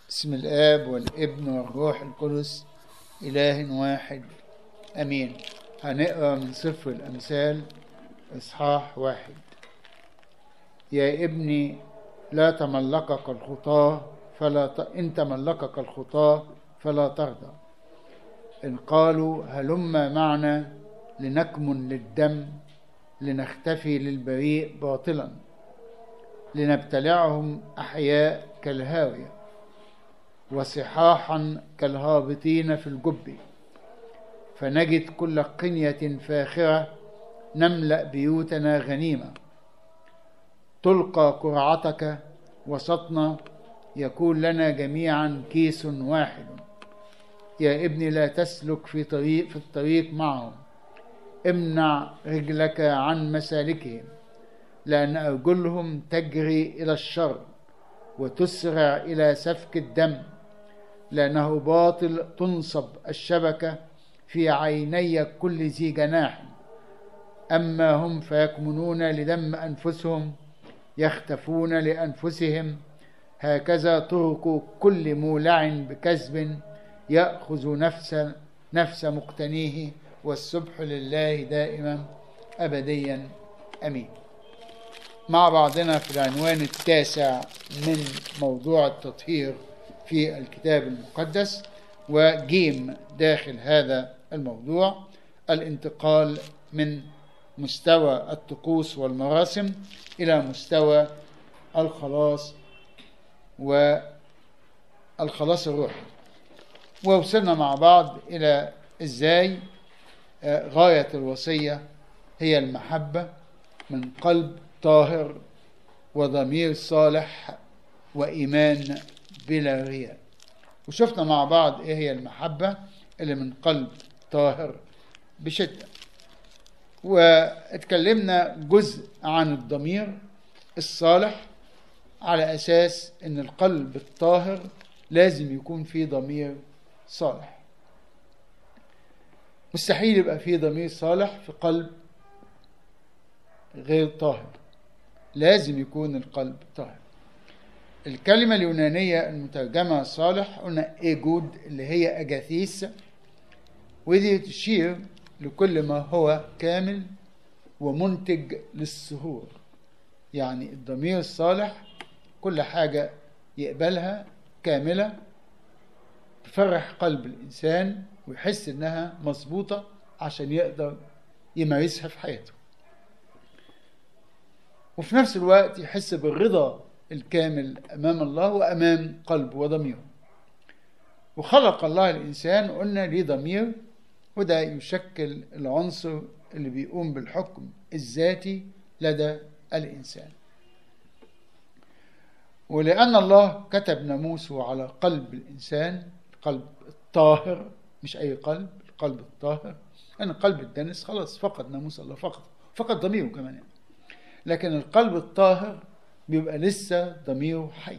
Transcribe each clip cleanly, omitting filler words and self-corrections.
بسم الآب والابن والروح القدس إله واحد أمين. هنقرأ من سفر الأمثال إصحاح 1. يا ابني لا تملكك الخطاة إن تملكك الخطاة فلا ترضى. إن قالوا هلم معنا لنكمن للدم لنختفي للبريء باطلا لنبتلعهم أحياء كالهاوية وصحاحا كالهابطين في الجب، فنجد كل قنية فاخرة نملأ بيوتنا غنيمة. تلقى قرعتك وسطنا يكون لنا جميعا كيس واحد. يا ابني لا تسلك في الطريق معهم، امنع رجلك عن مسالكهم، لأن أرجلهم تجري إلى الشر وتسرع إلى سفك الدم، لأنه باطل تنصب الشبكة في عيني كل ذي جناح. أما هم فيكمنون لدم أنفسهم، يختفون لأنفسهم. هكذا طرق كل مولع بكذب، يأخذ نفس مقتنيه، والسبح لله دائما أبديا أمين. مع بعضنا في العنوان 9 من موضوع التطهير في الكتاب المقدس، وجيم داخل هذا الموضوع الانتقال من مستوى الطقوس والمراسم إلى مستوى الخلاص والخلاص الروحي. ووصلنا مع بعض إلى إزاي غاية الوصية هي المحبة من قلب طاهر وضمير صالح وإيمان بلا رياء. وشفنا مع بعض إيه هي المحبة اللي من قلب طاهر بشدة، واتكلمنا جزء عن الضمير الصالح على أساس إن القلب الطاهر لازم يكون فيه ضمير صالح. مستحيل يبقى فيه ضمير صالح في قلب غير طاهر، لازم يكون القلب طاهر. الكلمة اليونانية المترجمة صالح قلنا إيجود اللي هي أجاثيس، ودي تشير لكل ما هو كامل ومنتج للسرور. يعني الضمير الصالح كل حاجة يقبلها كاملة تفرح قلب الإنسان ويحس إنها مظبوطة عشان يقدر يمارسها في حياته، وفي نفس الوقت يحس بالرضا الكامل أمام الله وأمام قلبه وضميره. وخلق الله الإنسان قلنا ليه ضمير، وده يشكل العنصر اللي بيقوم بالحكم الذاتي لدى الإنسان. ولأن الله كتب ناموسه على قلب الإنسان، القلب الطاهر، مش أي قلب، القلب الطاهر، لأن القلب الدنس خلاص فقد ناموس الله، فقد ضميره كمان يعني. لكن القلب الطاهر بيبقى لسه ضميره حي.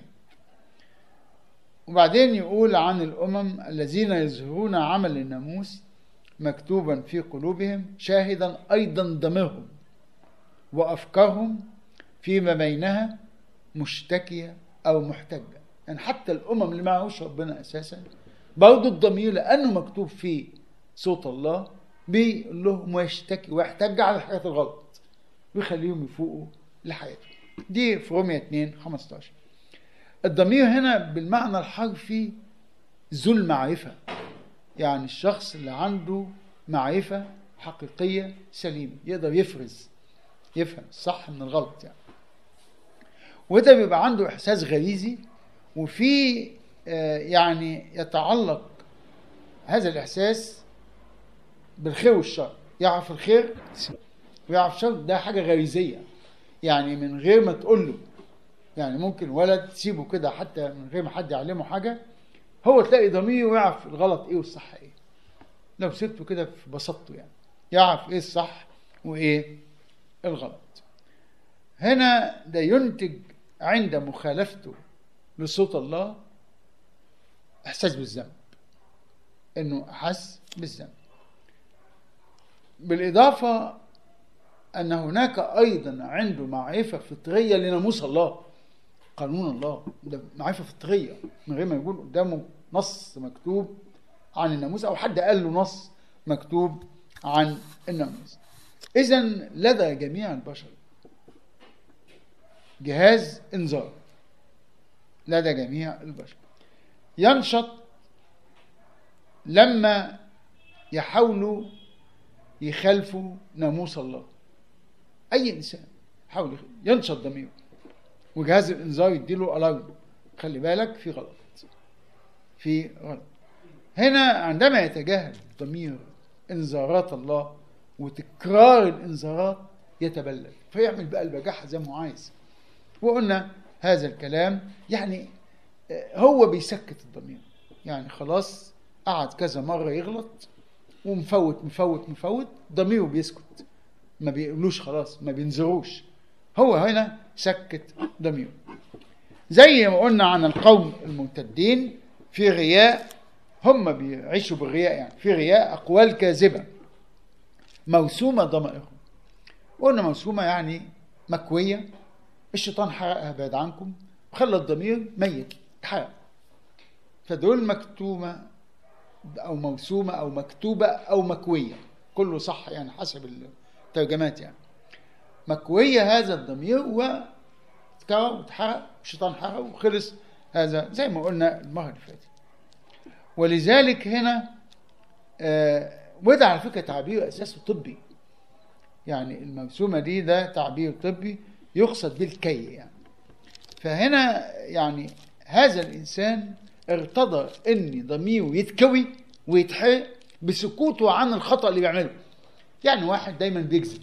وبعدين يقول عن الأمم الذين يظهرون عمل الناموس مكتوبا في قلوبهم، شاهدا أيضا ضميرهم وأفكارهم فيما بينها مشتكية أو محتجة. يعني حتى الأمم اللي معهوش ربنا أساسا برضو الضمير لأنه مكتوب فيه صوت الله بيقول لهم ويشتكي ويحتج على الحاجات الغلط ويخليهم يفوقوا لحياتهم. دي في رومية 2:15. الضمير هنا بالمعنى الحرفي ذو المعرفة، يعني الشخص اللي عنده معرفة حقيقية سليمة، يقدر يفهم الصح من الغلط يعني. وده بيبقى عنده إحساس غريزي، وفي يعني يتعلق هذا الإحساس بالخير والشر. يعرف الخير ويعرف الشر، ده حاجة غريزية يعني من غير ما تقول له. يعني ممكن ولد تسيبه كده حتى من غير ما حد يعلمه حاجة، هو تلاقي ضميره ويعرف الغلط ايه والصح ايه. لو سبته كده في بساطته يعني يعرف ايه الصح وايه الغلط. هنا ده ينتج عند مخالفته لصوت الله احساس بالذنب، انه احس بالذنب. بالاضافة ان هناك ايضا عنده معرفة فطرية لناموس الله. قانون الله، ده معرفة فطرية من غير ما يكون قدامه نص مكتوب عن الناموس أو حد قال له نص مكتوب عن الناموس. إذن لدى جميع البشر جهاز إنذار، لدى جميع البشر ينشط لما يحاولوا يخالفوا ناموس الله. أي إنسان يحاول ينشط ضميره وجهاز الإنذار يديله ألارم، خلي بالك في غلط، في غلط. هنا عندما يتجاهل ضمير إنذارات الله وتكرار الإنذارات يتبلد فيعمل بقى البجاحة زي ما هو عايز. وقلنا هذا الكلام يعني هو بيسكت الضمير، يعني خلاص قعد كذا مرة يغلط ومفوت مفوت مفوت، ضميره بيسكت، ما بيقولوش خلاص، ما بينذروش، هو هنا سكت ضميره. زي ما قلنا عن القوم الممتدين في غياء، هم بيعيشوا بالغياء، يعني في غياء أقوال كاذبة موسومة ضمائرهم. قلنا موسومة يعني مكوية، الشيطان حرقها بعد عنكم وخلى الضمير ميت اتحرق. فدول مكتومة أو موسومة أو مكتوبة أو مكوية، كله صح يعني حسب الترجمات. يعني مكوية هذا الضمير واتكوى واتحرق، الشيطان حرق وخلص. هذا زي ما قلنا المرة اللي فاتت. ولذلك هنا وده على فكرة تعبير أساسه طبي، يعني الموسومة دي ده تعبير طبي يقصد بالكي يعني. فهنا يعني هذا الإنسان ارتضى ان ضميره يتكوي ويتحرق بسكوته عن الخطأ اللي بيعمله. يعني واحد دايما بيكذب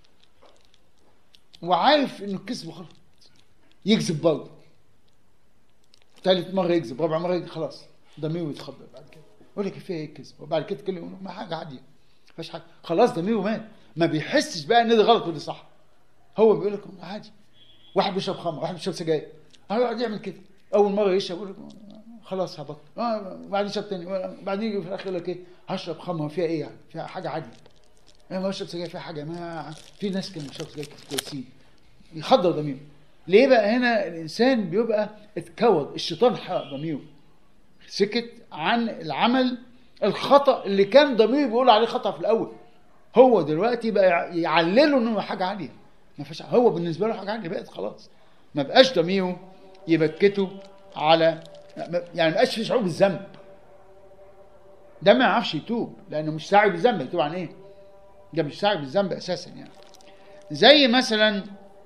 وعارف انه الكذب غلط، يكذب برضه، ثالث مرة يكذب، رابع مرة يكذب، خلاص ضميره يتخبر بعد كده، يقول لك فيها ايه الكذب، وبعد كده كل يقول ما حاجة عادية مفيش حاجة، خلاص ضميره مات، ما بيحسش بقى ان ده غلط وده صح. هو بيقول لك عادي، واحد بيشرب خمر، واحد بيشرب سجاير، هيقعد يعمل كده، اول مرة يشرب يقول لك خلاص هبطل، بعدين شرب تاني، بعدين يجي في الاخر يقول لك ايه، هشرب خمر فيها ايه يعني، فيها حاجة عادية، ما بشرب سجاير فيها حاجة، ما في ناس كانوا بيشربوا سجاير كويسين، يخدر ضميره. ليه بقى هنا الانسان بيبقى اتكود، الشيطان حرق ضميره، سكت عن العمل الخطأ اللي كان ضميره بيقول عليه خطأ في الاول، هو دلوقتي بقى يعلله انه حاجة عالية، ما فيش، هو بالنسبة له حاجة عالية بقت خلاص، ما بقاش ضميره يبكته على، يعني ما بقاش في شعور بالذنب، ده ما يعرفش يتوب لانه مش ساعي بالذنب، يتوب عن ايه؟ ده مش ساعي بالذنب اساسا. يعني زي مثلا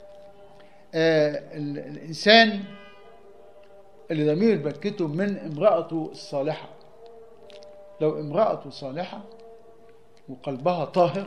الانسان اللي ضميره يبكته من امرأته الصالحة، لو امرأته صالحة وقلبها طاهر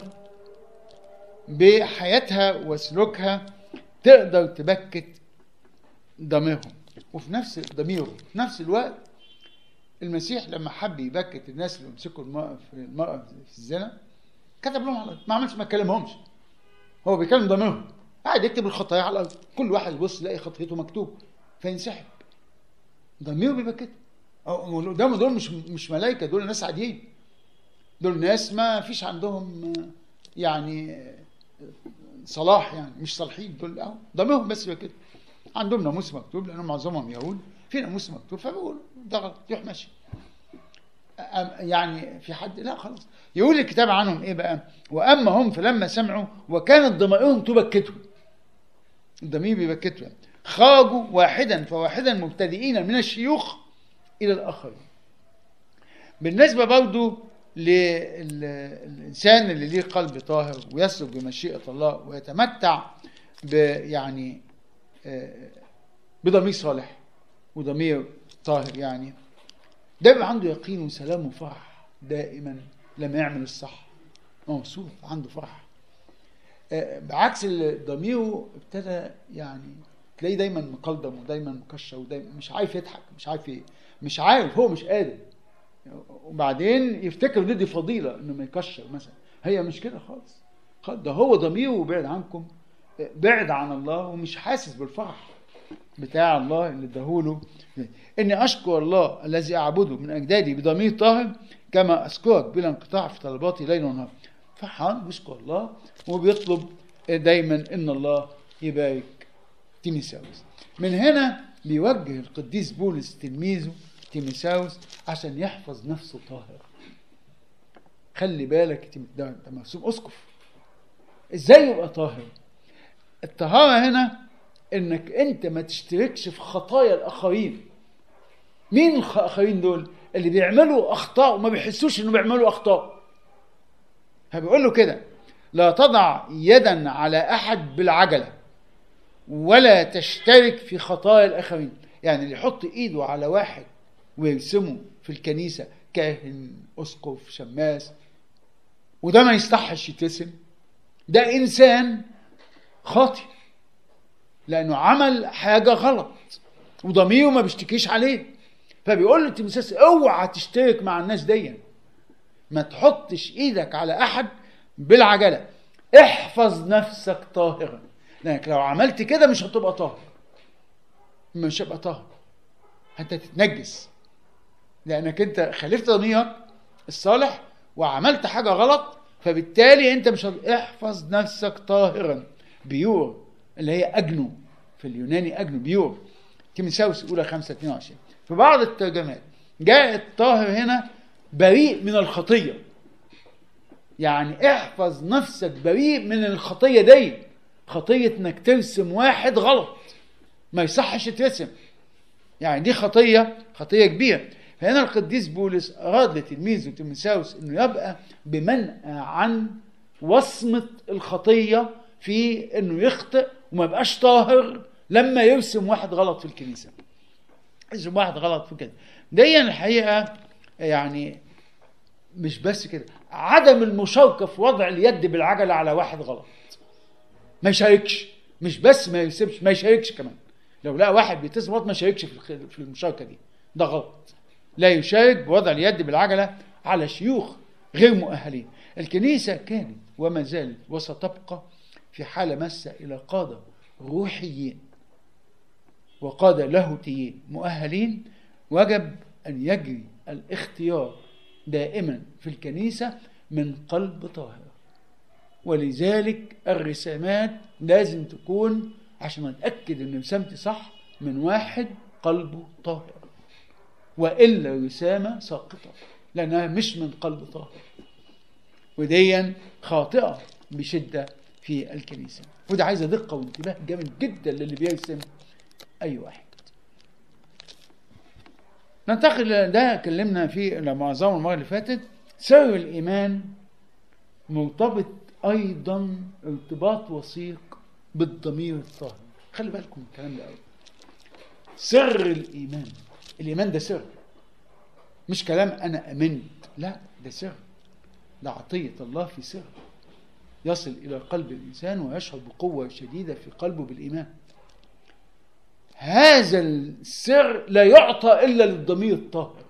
بحياتها وسلوكها تقدر تبكت ضميرهم وفي نفس ضميره. في نفس الوقت المسيح لما حب يبكت الناس اللي يمسكوا المرأة في الزنا كتب لهم على الارض، ما عملش، ما كلمهمش، هو بيكلم ضميرهم، قاعد يكتب الخطايا على الارض، كل واحد يبص يلاقي خطيته مكتوب فينسحب، ضميره بيبكته. قدامه دول مش ملائكه، دول ناس عاديين، دول ناس ما فيش عندهم يعني صلاح، يعني مش صالحين دول، ضميرهم بس كده، عندهم ناموس مكتوب لانهم معظمهم يهود، في ناموس مكتوب فبيقول ده غلط يروح ماشي. يعني في حد لا خلاص. يقول الكتاب عنهم ايه بقى؟ واما هم فلما سمعوا وكانت ضمائرهم تبكتهم، الضمير بيبكتهم، خرجوا واحدا فواحدا مبتدئين من الشيوخ الى الاخرين. بالنسبه برضو للانسان اللي ليه قلب طاهر ويسلك بمشيئه الله ويتمتع يعني بضمير صالح وضمير طاهر، يعني ده بيبقى عنده يقين وسلام وفرح دائما لما يعمل الصح، مبسوط عنده فرح، بعكس ضميره ابتدى يعني تلاقيه دايما مقلدم ودايما مكشر ودايما مش عارف يضحك، مش عارف ايه، مش عارف، هو مش قادر، وبعدين يفتكر دي فضيله انه ما يكشر مثلا، هي مش كده خالص، ده هو ضميره بعد عنكم، بعد عن الله ومش حاسس بالفرح بتاع الله اللي اداهوله. اني اشكر الله الذي اعبده من اجدادي بضمير طاهر كما اذكرك بلا انقطاع في طلباتي ليل ونهار. فرحان بيشكر الله وبيطلب دايما ان الله يبارك تيموثاوس. من هنا بيوجه القديس بولس تلميذه تيموثاوس عشان يحفظ نفسه طاهر. خلي بالك ده مرسوم اسقف، ازاي يبقى طاهر؟ الطهارة هنا انك انت ما تشتركش في خطايا الاخرين. مين الاخرين دول؟ اللي بيعملوا اخطاء وما بيحسوش انه بيعملوا اخطاء. فبيقول له كده: لا تضع يدا على احد بالعجلة ولا تشترك في خطايا الاخرين. يعني اللي يحط ايده على واحد ويرسمه في الكنيسة كاهن، اسقف، شماس، وده ما يصحش يترسم، ده انسان خاطئ لانه عمل حاجة غلط وضميره ما بيشتكيش عليه. فبيقول له تيموثاوس: اوعى تشترك مع الناس دي، ما تحطش ايدك على احد بالعجلة، احفظ نفسك طاهرا، لانك لو عملت كده مش هتبقى طاهر، مش هتبقى طاهر، انت تتنجس، لانك انت خالفت ضميرك الصالح وعملت حاجة غلط، فبالتالي انت مش احفظ نفسك طاهرا. بيور اللي هي اجنو، في اليوناني اجنو، بيور. تيموثاوس الاولى 5:22. في بعض الترجمات جاء الطاهر هنا بريء من الخطية، يعني احفظ نفسك بريء من الخطية دي. خطية انك ترسم واحد غلط ما يصحش ترسم، يعني دي خطية كبيرة. فهنا القديس بولس أراد لتلميذه تيموثاوس انه يبقى بمنأى عن وصمة الخطية في انه يخطئ وما يبقاش طاهر لما يرسم واحد غلط في الكنيسة، يرسم واحد غلط في كده. دي الحقيقة يعني مش بس كده، عدم المشاركة في وضع اليد بالعجلة على واحد غلط، ما يشاركش، مش بس ما يسيبش، ما يشاركش كمان. لو لقى واحد بيتسم غلط ما يشاركش في المشاركة دي، ده غلط. لا يشارك بوضع اليد بالعجلة على شيوخ غير مؤهلين. الكنيسة كانت وما زالت وستبقى في حالة مسة إلى قادة روحيين وقادة لاهوتيين مؤهلين. وجب أن يجري الاختيار دائما في الكنيسة من قلب طاهر، ولذلك الرسامات لازم تكون عشان نتأكد ان رسامتي صح من واحد قلبه طاهر، وإلا رسامة ساقطة لأنها مش من قلب طاهر، وديا خاطئة بشدة في الكنيسة. وده عايزة دقة وانتباه جامد جدا للي بيرسم أي واحد. ننتقل ده كلمنا فيه معظم المرة اللي فاتت. سر الإيمان مرتبط أيضا ارتباط وثيق بالضمير الطاهر. خلي بالكم من الكلام ده قوي. سر الإيمان ده سر، مش كلام أنا أمنت، لا، ده سر، ده عطية الله في سر يصل إلى قلب الإنسان ويشعر بقوة شديدة في قلبه بالإيمان. هذا السر لا يعطى إلا للضمير الطاهر،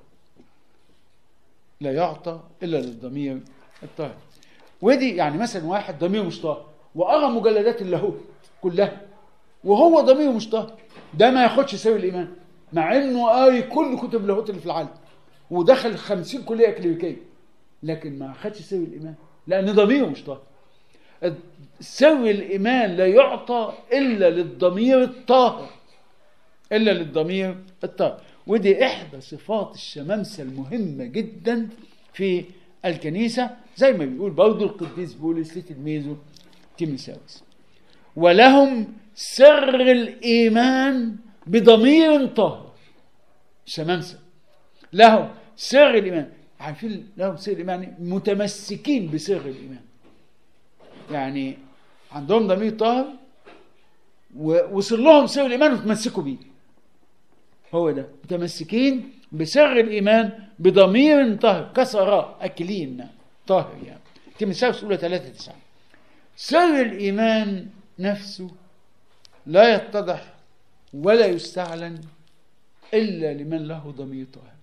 لا يعطى إلا للضمير الطاهر. ودي يعني مثلا واحد ضميره مش طاهر وقرأ مجلدات اللاهوت كلها وهو ضميره مش طاهر، ده ما ياخدش سر الإيمان، مع إنه قاري كل كتب اللاهوت اللي في العالم ودخل 50 كلية كليريكية، لكن ما أخدش سر الإيمان لأن ضميره مش طاهر. سر الإيمان لا يعطى إلا للضمير الطاهر، إلا للضمير الطاهر. ودي إحدى صفات الشمامسة المهمة جدا في الكنيسة، زي ما بيقول برضو القديس بولس لتلميذه تيموثاوس: ولهم سر الإيمان بضمير طاهر. الشمامسة لهم سر الإيمان، عارفين لهم سر الإيمان، متمسكين بسر الإيمان، يعني عندهم ضمير طاهر ووصل لهم سر الإيمان وتمسكوا بيه. هو ده متمسكين بسر الإيمان بضمير طاهر، كسراء أكلين طاهر. يعني تيموثاوس الأولى 3:9. سر الإيمان نفسه لا يتضح ولا يستعلن إلا لمن له ضمير طاهر.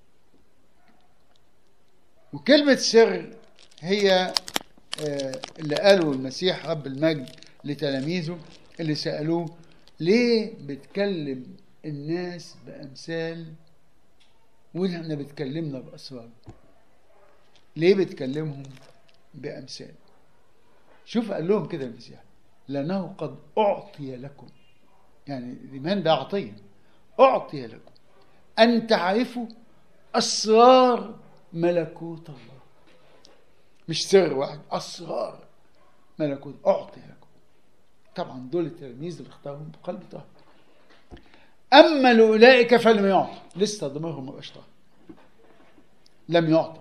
وكلمة سر هي اللي قاله المسيح رب المجد لتلاميذه اللي سألوه: ليه بتكلم الناس بأمثال ونحن بتكلمنا بأسرار؟ ليه بتكلمهم بأمثال؟ شوف قال لهم كده المسيح: لأنه قد أعطي لكم، يعني الإيمان ده عطية، أعطي لكم أن تعرفوا أسرار ملكوت الله. مش سر واحد، أسرار ملكوت أعطي لكم. طبعا دول التلاميذ اللي اختارهم بقلب طاهر. أما لأولئك فلم يعطى، لسه ضميرهم ما بقاش طاهر، لم يعطى.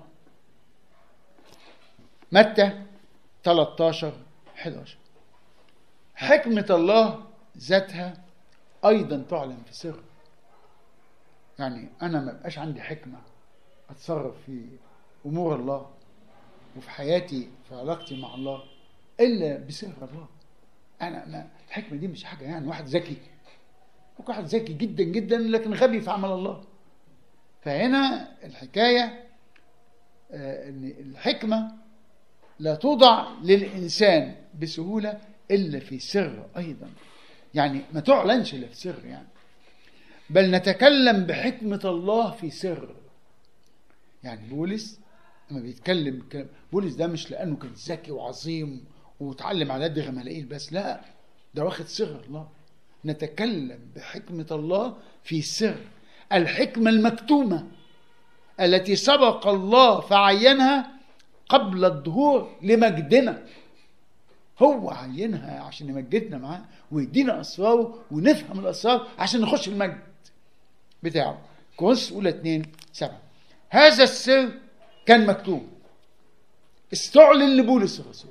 متى 13:11. حكمة الله ذاتها أيضا تعلن في سر. يعني أنا ما بقاش عندي حكمة أتصرف في أمور الله وفي حياتي في علاقتي مع الله إلا بسر الله. أنا الحكمة دي مش حاجة يعني واحد ذكي، ممكن واحد ذكي جدا جدا لكن غبي في عمل الله. فهنا الحكاية أن الحكمة لا توضع للإنسان بسهولة إلا في سر أيضا، يعني ما تعلنش إلا في سر يعني، بل نتكلم بحكمة الله في سر. يعني بولس لما بيتكلم كلام، بولس ده مش لأنه كان ذكي وعظيم وتعلم على يد غمالائيل بس، لا، ده واخد سر الله. نتكلم بحكمة الله في سر، الحكمة المكتومة التي سبق الله فعينها قبل الظهور لمجدنا. هو عينها عشان يمجدنا معاه ويدينا أسراره ونفهم الأسرار عشان نخش المجد بتاعه. كورنثوس الأولى 2:7. هذا السر كان مكتوب، استعلن لبولس الرسول.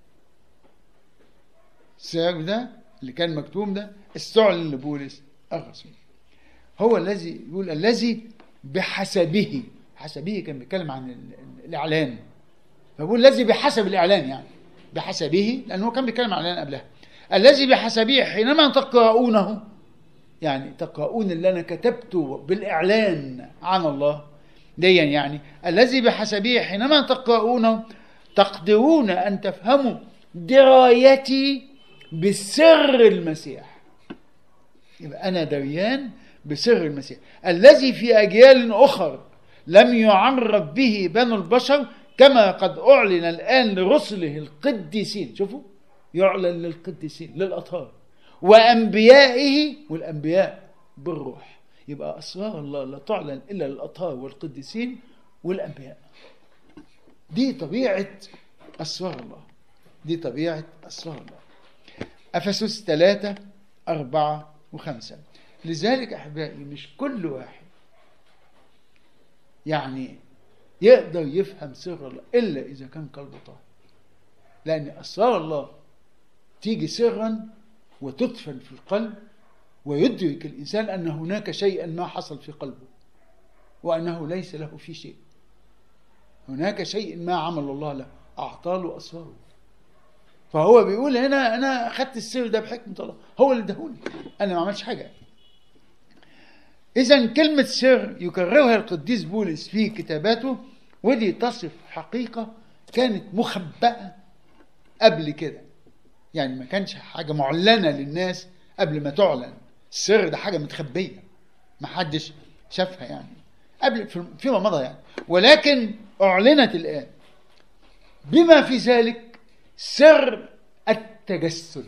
السر ده اللي كان مكتوب ده استعلن لبولس الرسول. هو الذي يقول الذي بحسبه. حسبه كان بيتكلم عن الإعلان، فبقول الذي بحسب الإعلان، يعني بحسبه لأنه كان بيتكلم عن الإعلان قبلها. الذي بحسبه حينما تقرؤونه، يعني تقرؤون اللي أنا كتبته بالإعلان عن الله ديا، يعني الذي بحسبه حينما تقرؤونه تقدرون أن تفهموا درايتي بسر المسيح. يبقى أنا دريان بسر المسيح الذي في أجيال أخر لم يعرف به بنو البشر، كما قد أعلن الآن لرسله القديسين. شوفوا، يعلن للقديسين للأطهار وأنبيائه، والأنبياء بالروح. يبقى أسرار الله لا تعلن إلا للأطهار والقديسين والأنبياء. دي طبيعة أسرار الله، دي طبيعة أسرار الله. أفسس 3:4-5. لذلك أحبائي مش كل واحد يعني يقدر يفهم سر الله إلا إذا كان قلبه طاهر، لأن أسرار الله تيجي سرا وتدفن في القلب، ويدرك الإنسان أن هناك شيئا ما حصل في قلبه وأنه ليس له في شيء. هناك شيء ما عمل الله له، أعطاله أسراره. فهو بيقول هنا أنا أخذت السر ده بحكمة الله، هو اللي دهوني، أنا ما عملش حاجة. إذن كلمة سر يكررها القديس بولس في كتاباته، ودي تصف حقيقة كانت مخبأة قبل كده، يعني ما كانش حاجة معلنة للناس قبل ما تعلن. السر ده حاجة متخبية ما حدش شافها يعني قبل فيما مضى يعني، ولكن أعلنت الآن، بما في ذلك سر التجسد.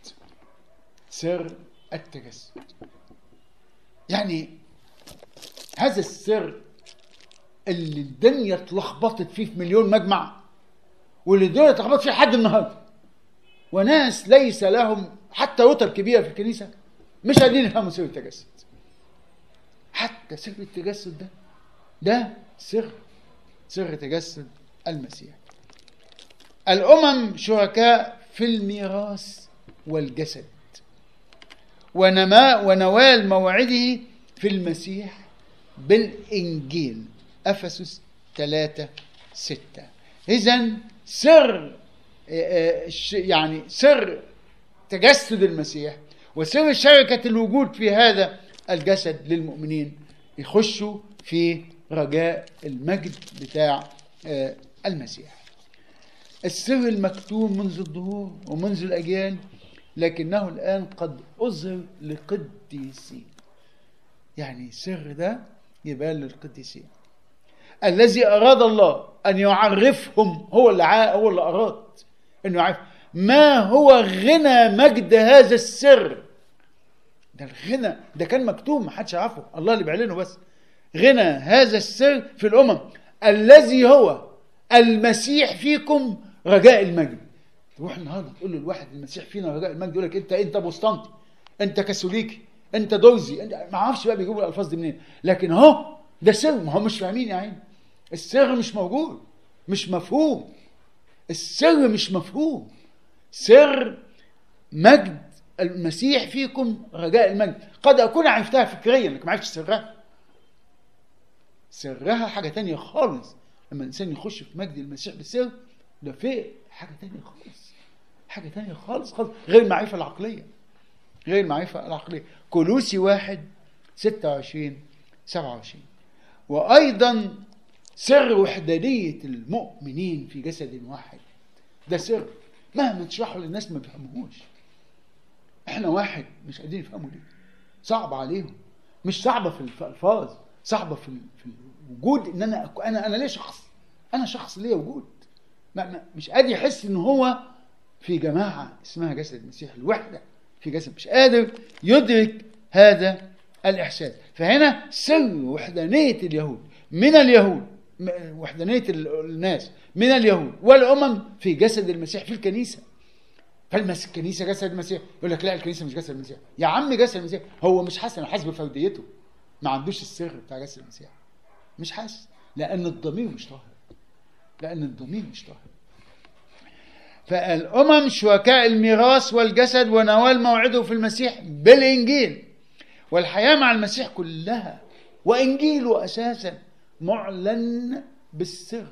سر التجسد يعني هذا السر اللي الدنيا اتلخبطت فيه في مليون مجمع، واللي الدنيا اتلخبطت فيه لحد النهارده، وناس ليس لهم حتى رتب كبيره في الكنيسه مش قادرين يفهموا سر التجسد. حتى سر التجسد ده سر تجسد المسيح. الأمم شركاء في الميراث والجسد ونوال موعده في المسيح بالإنجيل. أفسس 3:6. إذن سر يعني سر تجسد المسيح وسر شركة الوجود في هذا الجسد للمؤمنين يخشوا في رجاء المجد بتاع المسيح. السر المكتوم منذ الظهور ومنذ الأجيال، لكنه الآن قد أظهر لقديسين. يعني السر ده يبان للقديسين الذي أراد الله أن يعرفهم. هو اللي أراد أن يعرف ما هو غنى مجد هذا السر. ده الغنى ده كان مكتوب ما حدش عارفه، الله اللي بيعلنه بس. غنى هذا السر في الأمم الذي هو المسيح فيكم رجاء المجد. تروح النهارده تقول للواحد المسيح فينا رجاء المجد، يقول لك انت بوسطنطي، انت كاثوليكي، انت دوزي، انت ما اعرفش بقى بيجيبوا الالفاظ دي منين، لكن اهو ده سر. ما هم مش فاهمين يا عيني، السر مش موجود، مش مفهوم، السر مش مفهوم. سر مجد المسيح فيكم رجاء المجد. قد اكون عرفتها فكريا لكن ما عرفتش سرها. سرها حاجه تانية خالص. لما الانسان يخش في مجد المسيح بالسر ده في حاجه تانية خالص، حاجه تانية خالص خالص، غير المعرفه العقليه، غير المعرفه العقليه. كولوسي 1:26-27. وايضا سر وحدانيه المؤمنين في جسد واحد. ده سر مهما تشرحه للناس ما بيفهموهوش. احنا واحد مش قادرين يفهموا ليه، صعب عليهم. مش صعبه في الالفاظ، صعبه في الوجود. ان انا ليه شخص، انا شخص ليه وجود، مش قادر يحس ان هو في جماعه اسمها جسد المسيح، الوحده في جسد، مش قادر يدرك هذا الاحساس. فهنا سر وحدانيه اليهود من اليهود، وحدانيه الناس من اليهود والامم في جسد المسيح في الكنيسه. فالكنيسه جسد المسيح. يقول لك لا الكنيسه مش جسد المسيح. يا عم جسد المسيح هو مش حاسس حسب فرديته، ما عندوش السر بتاع جسد المسيح، مش حاسس، لان الضمير مش طاهر، لان الضمير مش طاهر. فالامم شركاء الميراث والجسد ونوال موعده في المسيح بالانجيل، والحياه مع المسيح كلها، وانجيله اساسا معلن بالسر.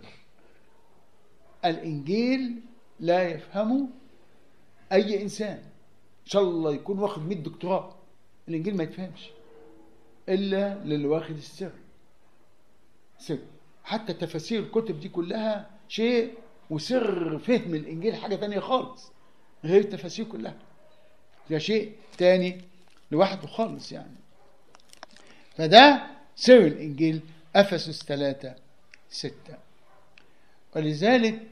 الانجيل لا يفهمه اي انسان، ان شاء الله يكون واخد 100 دكتوراه، الانجيل ما يتفهمش الا للي واخد السر. سر. حتى تفاسير الكتب دي كلها شيء، وسر فهم الانجيل حاجه تانية خالص غير التفاسير كلها، ده شيء تاني لوحده خالص يعني. فده سر الانجيل. افسس 3:6. ولذلك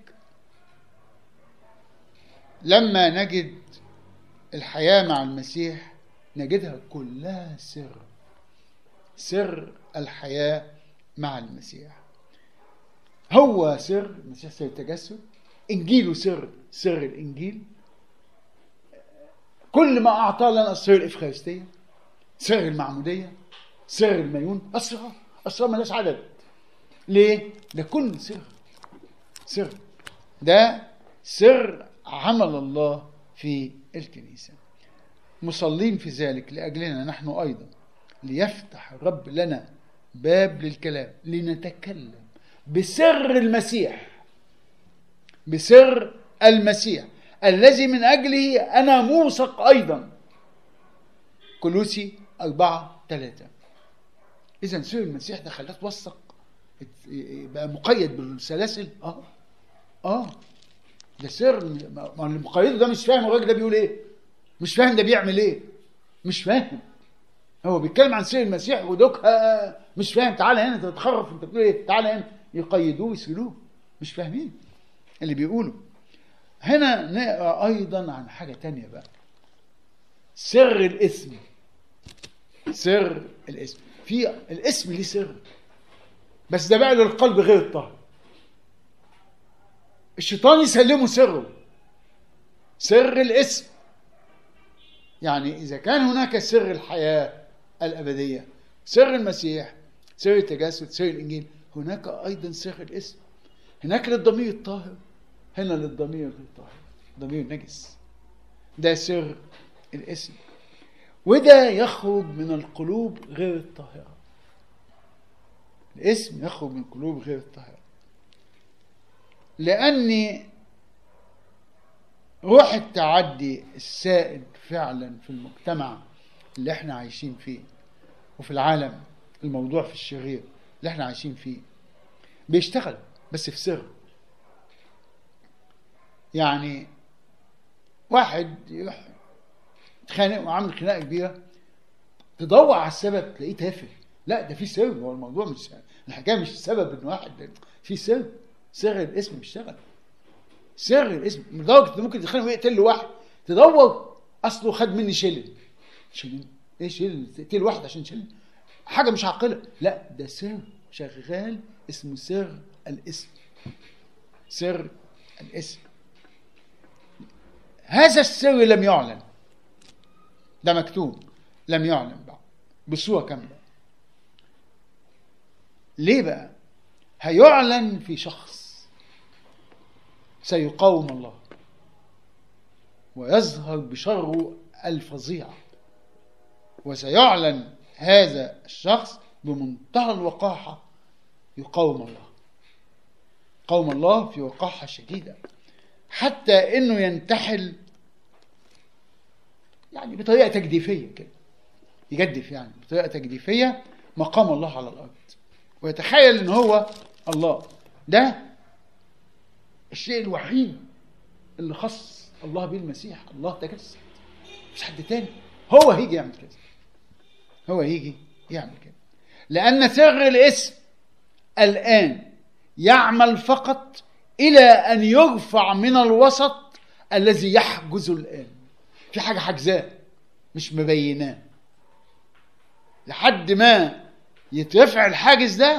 لما نجد الحياة مع المسيح نجدها كلها سر، سر الحياة مع المسيح. هو سر المسيح، سر التجسد. إنجيله سر، سر الإنجيل. كل ما أعطى لنا سر الإفخارستية، سر المعمودية، سر الميون، أسرار ملاش عدد. ليه؟ ده كل سر، سر. ده سر عمل الله في الكنيسة. مصلين في ذلك لأجلنا نحن أيضا، ليفتح الرب لنا باب للكلام لنتكلم بسر المسيح، بسر المسيح الذي من أجله أنا موثق أيضا. كولوسي 4:3. إذن سر المسيح ده خلاه توثق، بقى مقيد بالسلاسل. ده سر. ما اللي مقيده ده مش فاهم الراجل ده بيقول ايه، مش فاهم ده بيعمل ايه، مش فاهم. هو بيتكلم عن سر المسيح ودوك مش فاهم. تعالى هنا انت تتخرف، انت بتقول ايه، تعالى هنا. يقيدوه يسلوه، مش فاهمين اللي بيقوله. هنا نقرا ايضا عن حاجه تانية بقى، سر الاسم. سر الاسم، في الاسم ليه سر، بس ده بقى للقلب غير الطاهر. الشيطان يسلمه سره، سر الاسم. يعني إذا كان هناك سر الحياة الأبدية، سر المسيح، سر التجسد، سر الإنجيل، هناك أيضا سر الاسم. هناك للضمير الطاهر، هنا للضمير غير الطاهر، ضمير نجس. ده سر الاسم. وده يخرج من القلوب غير الطاهرة. الاسم يخرج من القلوب غير الطاهرة، لأن روح التعدي السائد فعلا في المجتمع اللي احنا عايشين فيه، وفي العالم الموضوع في الشرير اللي احنا عايشين فيه، بيشتغل بس في سر. يعني واحد يروح يتخانق وعامل خناقه كبيره، تدور على السبب تلاقيه تافه. لا، ده في سر. هو الموضوع مش الحكايه، مش السبب ان واحد، في سر. سر الاسم بيشتغل، سر الاسم لدرجه ان ممكن تتخانق ويقتل له واحد، تدور اصله خد مني شلن ايش تقتل واحد عشان تشيل حاجه مش عاقله. لا، ده سر شغال اسمه سر الاسم. سر الاسم هذا السر لم يعلن، ده مكتوب لم يعلن بقى بصورة كاملة. ليه بقى؟ هيعلن في شخص سيقاوم الله ويظهر بشره الفظيع، وسيعلن هذا الشخص بمنتهى الوقاحة يقاوم الله. قوم الله في وقاحة شديدة، حتى انه ينتحل يعني بطريقة تجديفية كده، يجدف يعني بطريقة تجديفية مقام الله على الأرض، ويتخيل ان هو الله. ده الشيء الوحيد اللي خص الله به المسيح. الله تجسد، مش حد تاني. هو هيجي يعمل كده، هو هيجي يعمل كده، لأن سر الاسم الآن يعمل فقط إلى أن يرفع من الوسط الذي يحجز الآن. في حاجة حجزاه مش مبيناه، لحد ما يترفع الحاجز ده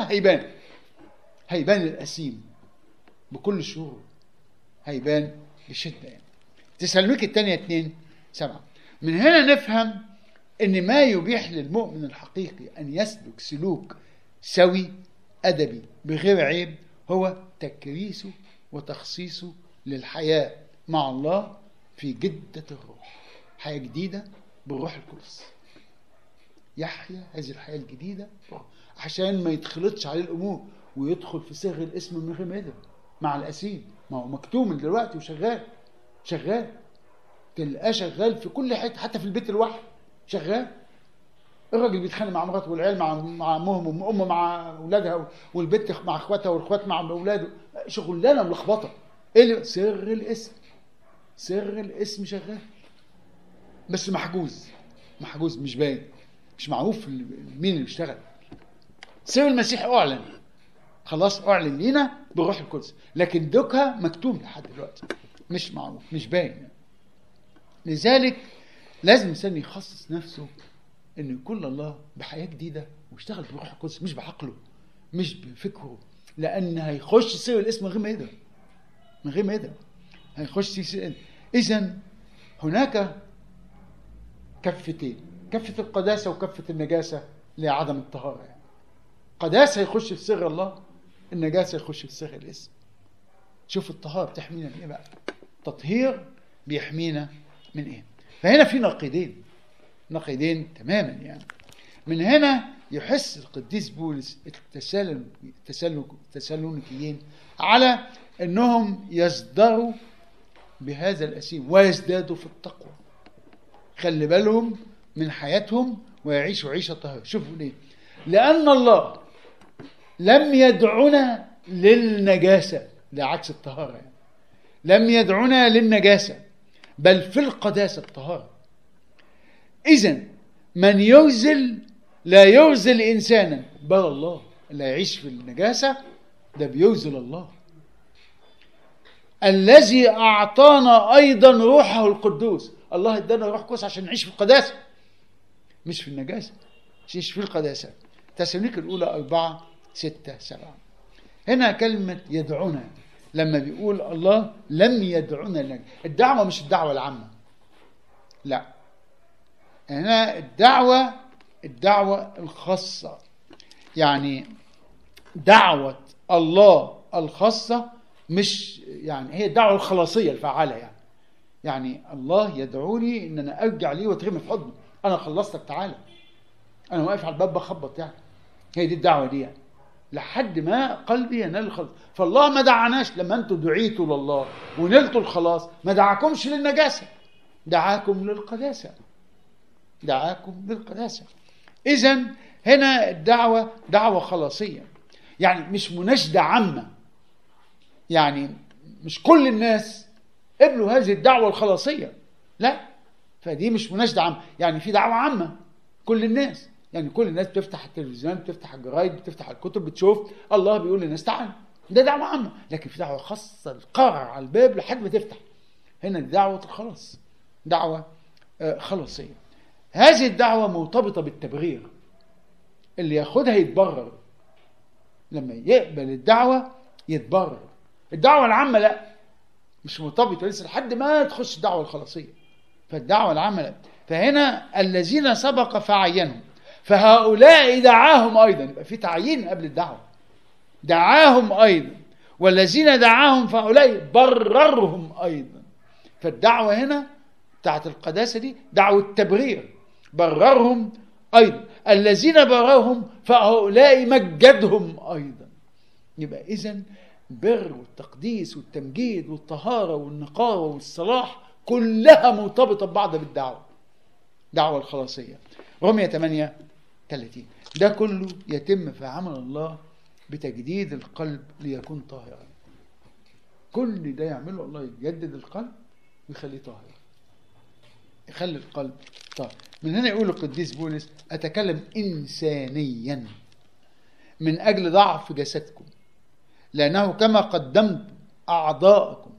هيبان الأسيم بكل شهور، هيبان بشدة يعني. تسالونيكي الثانية 2:7. من هنا نفهم ان ما يبيح للمؤمن الحقيقي ان يسلك سلوك سوي أدبي بغير عيب هو تكريسه وتخصيصه للحياة مع الله في جدة الروح، حياة جديدة بالروح القدس. يحيا هذه الحياة الجديدة عشان ما يتخلطش عليه الأمور ويدخل في صيغ الاسم من غير ما يدري مع الأسير. ما هو مكتوم من دلوقتي وشغال تلقاه شغال في كل حته، حتى في البيت الواحد شغال. الراجل بيتخانق مع مراته والعيال مع امهم، وامه مع اولادها، والبنت مع اخواتها، والاخوات مع اولاده. شغلانه ملخبطه. ايه اللي سر الاسم؟ سر الاسم شغال بس محجوز مش باين، مش معروف مين اللي بيشتغل. سر المسيح اعلن خلاص، اعلن لينا بالروح القدس، لكن دوكها مكتوم لحد دلوقتي مش معروف مش باين. لذلك لازم الانسان يخصص نفسه انه يكون الله بحياه جديده ويشتغل بالروح القدس، مش بعقله مش بفكره، لان هيخش سر الاسم من غير ما يدري هيخش سر. اذا هناك كفتين، كفه القداسه وكفه النجاسه لعدم الطهاره. يعني قداسه يخش في سر الله، النجاسه يخش في سر الاسم. شوف الطهاره بتحمينا من ايه بقى؟ التطهير بيحمينا من ايه؟ فهنا في نقيضين تماما. يعني من هنا يحس القديس بولس التسالونيكيين على انهم يزدروا بهذا الاسيم ويزدادوا في التقوى. خلي بالهم من حياتهم ويعيشوا عيشه طاهره. شوفوا ليه؟ لان الله لم يدعنا للنجاسه، ده عكس الطهاره يعني. لم يدعنا للنجاسه بل في القداسة الطهارة. إذن من يرزل لا يرزل إنسانا بل الله. اللي يعيش في النجاسة ده بيرزل الله الذي أعطانا أيضا روحه القدوس. الله ادانا روح قدس عشان نعيش في القداسة مش في النجاسة، نعيش في القداسة. تسالونيكي الأولى 4:6-7. هنا كلمة يدعونا، لما بيقول الله لم يدعونا لك، الدعوة مش الدعوة العامة، لا، هنا الدعوة الخاصة. يعني دعوة الله الخاصة، مش يعني هي الدعوة الخلاصية الفعالة. يعني الله يدعوني ان انا ارجع ليه واترمي في حضنه. انا خلصتك، تعالى، انا واقف على الباب بخبط. يعني هي دي الدعوة دي، يعني لحد ما قلبي ينال الخلاص. فالله ما دعاناش لما انتوا دعيتوا لله ونلتوا الخلاص، ما دعاكمش للنجاسة، دعاكم للقداسة. إذن هنا الدعوة دعوة خلاصية، يعني مش مناشدة عامة. يعني مش كل الناس قبلوا هذه الدعوة الخلاصية، لا، فدي مش مناشدة عامة. يعني في دعوة عامة كل الناس، يعني كل الناس بتفتح التلفزيون، بتفتح الجرايد، بتفتح الكتب، بتشوف الله بيقول للناس تعالوا، ده دعوة عامة. لكن في دعوة خاصة القرع على الباب لحد ما تفتح، هنا دعوة الخلاص، دعوة خلاصية. هذه الدعوة مرتبطة بالتبرير، اللي ياخدها يتبرر، لما يقبل الدعوة يتبرر. الدعوة العامة لا، مش مرتبطة لسه لحد ما تخش الدعوة الخلاصية. فالدعوة العامة لا. فهنا الذين سبق فعينهم، فهؤلاء دعاهم أيضا، يبقى في تعيين قبل الدعوة، دعاهم أيضا، والذين دعاهم فهؤلاء بررهم أيضا. فالدعوة هنا بتاعت القداسة دي دعوة تبرير، بررهم أيضا، الذين بررهم فهؤلاء مجدهم أيضا. يبقى إذن البر والتقديس والتمجيد والطهارة والنقاوة والصلاح كلها مرتبطة ببعض بالدعوة، دعوة الخلاصية. رمية 38. ده كله يتم في عمل الله بتجديد القلب ليكون طاهرا. كل ده يعمله الله، يجدد القلب ويخليه طاهر، يخلي القلب طاهر. من هنا يقول القديس بولس: أتكلم إنسانيا من أجل ضعف جسدكم، لأنه كما قدمت أعضاءكم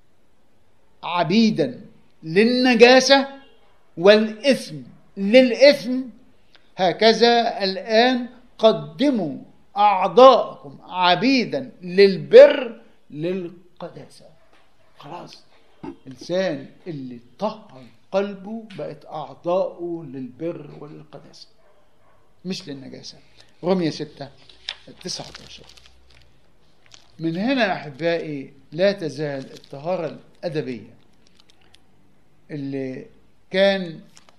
عبيدا للنجاسة والإثم للإثم، هكذا الآن قدموا أعضاءكم عبيدا للبر للقداسة. خلاص، الإنسان اللي طهر قلبه بقت أعضاؤه للبر وللقداسة مش للنجاسة. رمية 6:19. من هنا أحبائي لا تزال الطهارة الأدبية اللي كان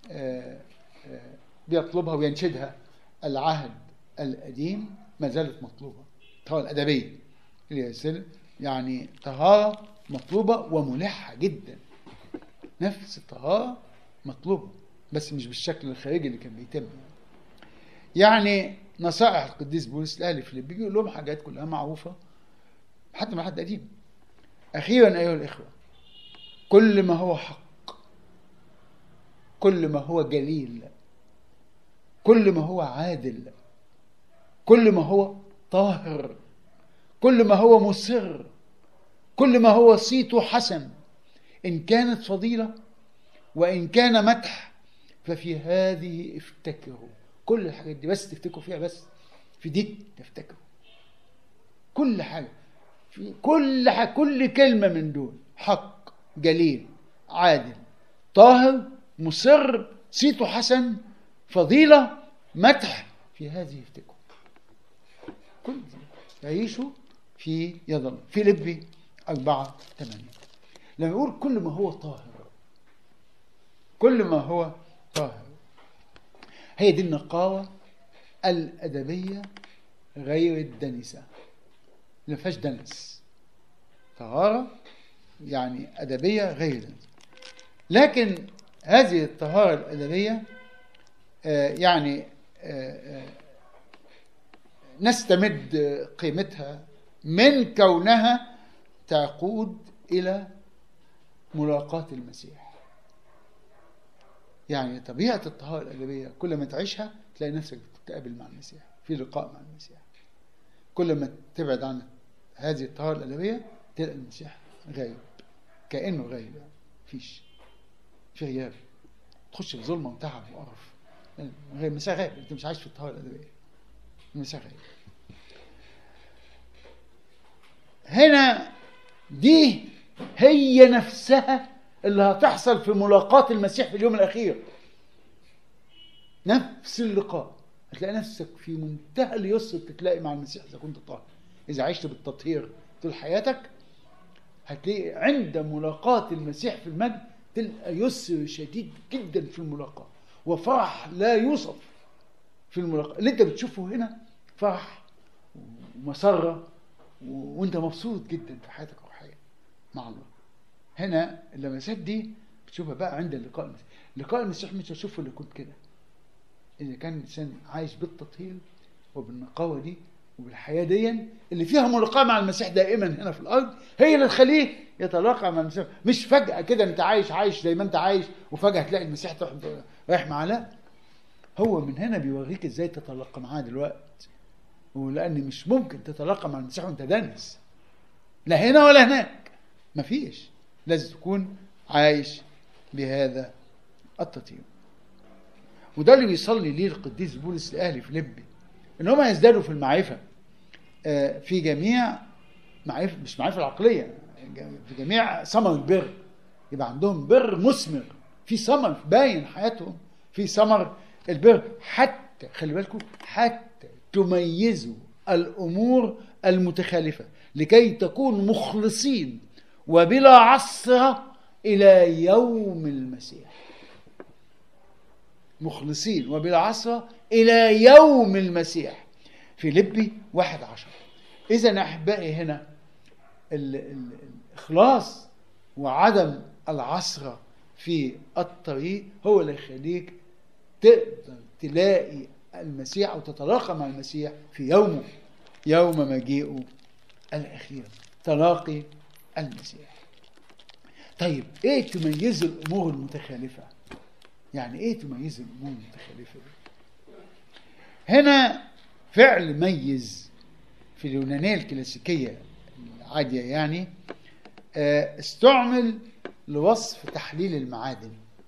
بيطلبها وينشدها العهد القديم ما زالت مطلوبة. الطهارة الأدبية اللي يعني طهارة مطلوبة وملحة جدا، نفس الطهارة مطلوبة بس مش بالشكل الخارجي اللي كان بيتم. يعني نصائح القديس بولس لأهل فيليبي بيقول لهم حاجات كلها معروفة حتى مع حد قديم. أخيرا أيها الإخوة، كل ما هو حق، كل ما هو جليل، كل ما هو عادل، كل ما هو طاهر، كل ما هو مسر، كل ما هو صيته حسن، إن كانت فضيلة وإن كان مدح، ففي هذه افتكروا. كل الحاجات دي بس تفتكروا فيها، بس في دي تفتكروا كل حاجة، في كل كلمة من دول: حق، جليل، عادل، طاهر، مصر، صيته حسن، فضيلة، مدح، في هذه افتكروا. كل دي تعيشوا في يد الله. فيليبي 4:8 لما يقول كل ما هو طاهر، كل ما هو طاهر، هي دي النقاوة الأدبية غير الدنسة، ما فيهاش دنس. طهارة يعني أدبية غير دنس. لكن هذه الطهارة الأدبية يعني نستمد قيمتها من كونها تقود إلى ملاقاة المسيح. يعني طبيعة الطهارة الأدبية كل ما تعيشها تلاقي نفسك تقابل مع المسيح، في لقاء مع المسيح. كل ما تبعد عن هذه الطهارة الأدبية تلاقي المسيح غايب، كأنه غايب، يعني فيش في غياب، تخش في ظلمة وتعب وقرف. المسيح غايب، انت مش عايش في الطهارة الأدبية، المسيح غايب. هنا دي هي نفسها اللي هتحصل في ملاقاة المسيح في اليوم الأخير. نفس اللقاء هتلاقي نفسك في منتهى اليسر تتلاقي مع المسيح إذا كنت طاهر. إذا عشت بالتطهير طول حياتك هتلاقي عند ملاقاة المسيح في المجد تلقى يسر شديد جدا في الملاقاة، وفرح لا يوصف في الملاقاة. اللي انت بتشوفه هنا فرح ومسرة وانت مبسوط جدا في حياتك الروحية مع الله. هنا اللمسات دي بتشوفها بقى عند اللقاء المسيح. لقاء المسيح مش هتشوفه اللي كنت كده. إذا كان الإنسان عايش بالتطهير وبالنقاوة دي وبالحياة دي اللي فيها ملاقاة مع المسيح دائما هنا في الأرض، هي اللي تخليه يتلاقى مع المسيح. مش فجأة كده أنت عايش زي ما أنت عايش وفجأة تلاقي المسيح رايح معاه، لا. هو من هنا بيوريك إزاي تتلاقى معاه دلوقتي، ولأن مش ممكن تتلاقى مع المسيح وأنت دانس، لا هنا ولا هناك، مفيش. لازم تكون عايش بهذا التطهير. وده اللي بيصلي ليه القديس بولس لأهل فيليبي، إن هم يزدادوا في المعرفة في جميع معرفة، مش معرفة العقلية، في جميع ثمر البر، يبقى عندهم بر مثمر، في ثمر باين حياتهم في ثمر البر، حتى خلي بالكم حتى تميزوا الأمور المتخالفة لكي تكونوا مخلصين وبلا عثرة إلى يوم المسيح. مخلصين وبلا عثرة إلى يوم المسيح. فيليبي 1:10. إذن أحبائي هنا الإخلاص وعدم العثرة في الطريق هو اللي يخليك تقدر تلاقي المسيح أو تتلاقى مع المسيح في يومه، يوم مجيئه الأخير، تلاقي المسيح. طيب إيه تميز الأمور المتخالفة؟ يعني إيه تميز الأمور المتخالفة؟ هنا فعل ميز في اليونانية الكلاسيكية العادية يعني استعمل لوصف تحليل المعادن.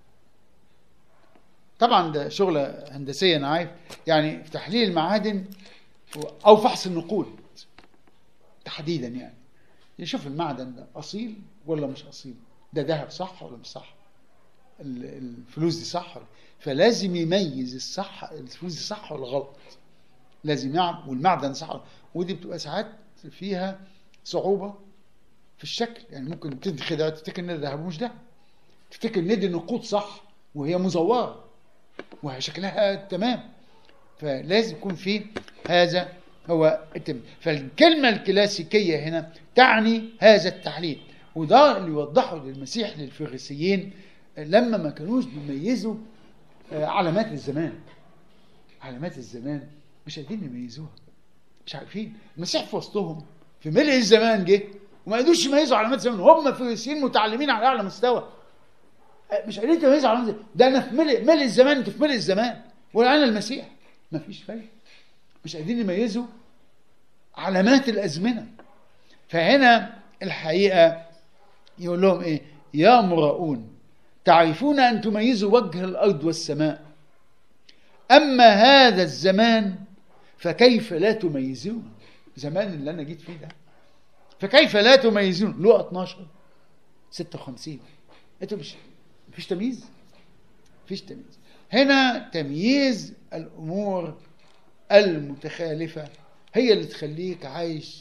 طبعا ده شغلة هندسية أنا عارف، يعني في تحليل المعادن أو فحص النقود تحديدا، يعني يشوف المعدن ده أصيل ولا مش أصيل، ده ذهب صح ولا مش صح، الفلوس دي صح، فلازم يميز الصح، الفلوس دي صح ولا غلط، لازم يعرف، والمعدن صح، ودي بتبقى ساعات فيها صعوبة في الشكل، يعني ممكن تخدع تفتكر ان ده ذهب ومش ده، تفتكر ان دي نقود صح وهي مزورة وهي شكلها تمام، فلازم يكون في هذا هو التمييز. فالكلمة الكلاسيكية هنا تعني هذا التحليل، وده اللي يوضحه للمسيح للفريسيين لما ما كانوش بيميزوا علامات الزمان. علامات الزمان مش قادرين يميزوها، مش عارفين. المسيح في وسطهم في ملء الزمان جه وما قدروش يميزوا علامات الزمان، هم فريسيين متعلمين على اعلى مستوى، مش قادرين يميزوا علامات الزمان. ده انا في ملء الزمان، انت في ملء الزمان، ولا انا المسيح، ما فيش فرق، مش قادرين يميزوا علامات الازمنه. فهنا الحقيقه يقول لهم ايه؟ يا مراؤون تعرفون ان تميزوا وجه الارض والسماء، اما هذا الزمان فكيف لا تميزون. زمان اللي انا جيت فيه ده فكيف لا تميزون. لقى 12:56. انتوا مفيش تمييز، مفيش تمييز. هنا تمييز الامور المتخالفه هي اللي تخليك عايش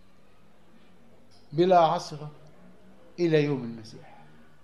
بلا عثرة الى يوم المسيح.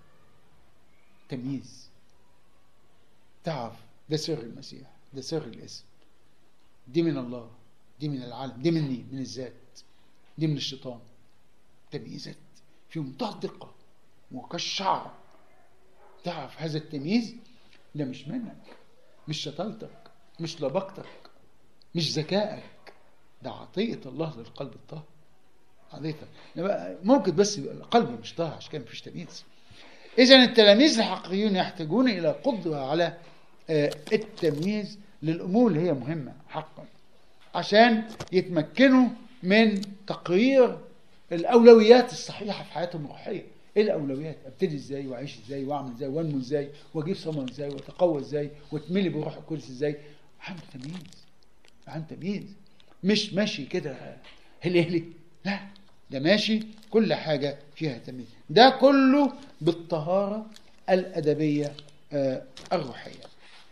تمييز، تعرف ده سر المسيح، ده سر الاسم، دي من الله، دي من العالم، دي مني، من الذات، دي من الشيطان. تمييزات في منتهى الدقة وكالشعر. تعرف هذا التمييز ده مش منك، مش شطارتك، مش لبقتك، مش ذكائك، ده عطية الله للقلب الطاهر. عطية ممكن بس القلب مش طاهر، عشان كده مفيش تمييز. إذن التلاميذ الحقيقيون يحتاجون إلى قدرة على التمييز للأمور اللي هي مهمة حقا، عشان يتمكنوا من تقرير الأولويات الصحيحة في حياتهم الروحية. إيه الأولويات؟ أبتدي إزاي وأعيش إزاي وأعمل إزاي وأنمو إزاي وأجيب ثمر إزاي وأتقوى إزاي وأتملي بروح القدس إزاي. عن تمييز، عن تمييز، مش ماشي كده هلي، لا، ده ماشي كل حاجة فيها تمييز. ده كله بالطهارة الأدبية الروحية.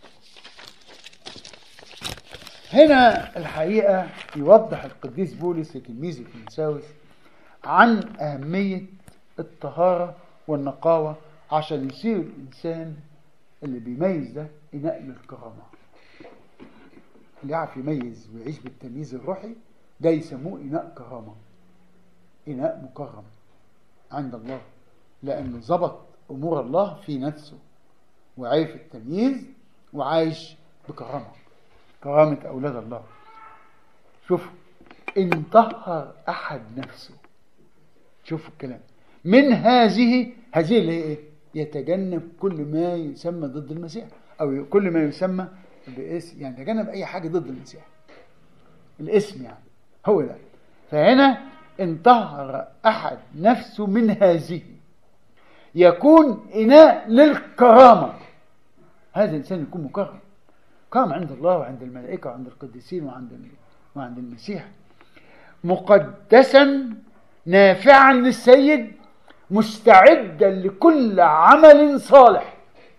هنا الحقيقة يوضح القديس بولس لتلميذ تيموثاوس عن أهمية الطهارة والنقاوة عشان يصير الإنسان اللي بيميز ده إناء للكرامة. اللي يعرف يميز ويعيش بالتمييز الروحي ده يسموه إناء كرامة، إناء مكرم عند الله، لأنه ضبط أمور الله في نفسه وعارف التمييز وعايش بكرامة، كرامة أولاد الله. شوفوا، إن طهر أحد نفسه، شوفوا الكلام، من هذه اللي هي إيه؟ يتجنب كل ما يسمى ضد المسيح، أو كل ما يسمى باسم، يعني يتجنب أي حاجة ضد المسيح، الاسم يعني هو ده. فهنا إن طهر أحد نفسه من هذه يكون إناء للكرامة. هذا الإنسان يكون مكرم، كرامة عند الله وعند الملائكة وعند القديسين وعند المسيح. مقدسا نافعا للسيد مستعدا لكل عمل صالح.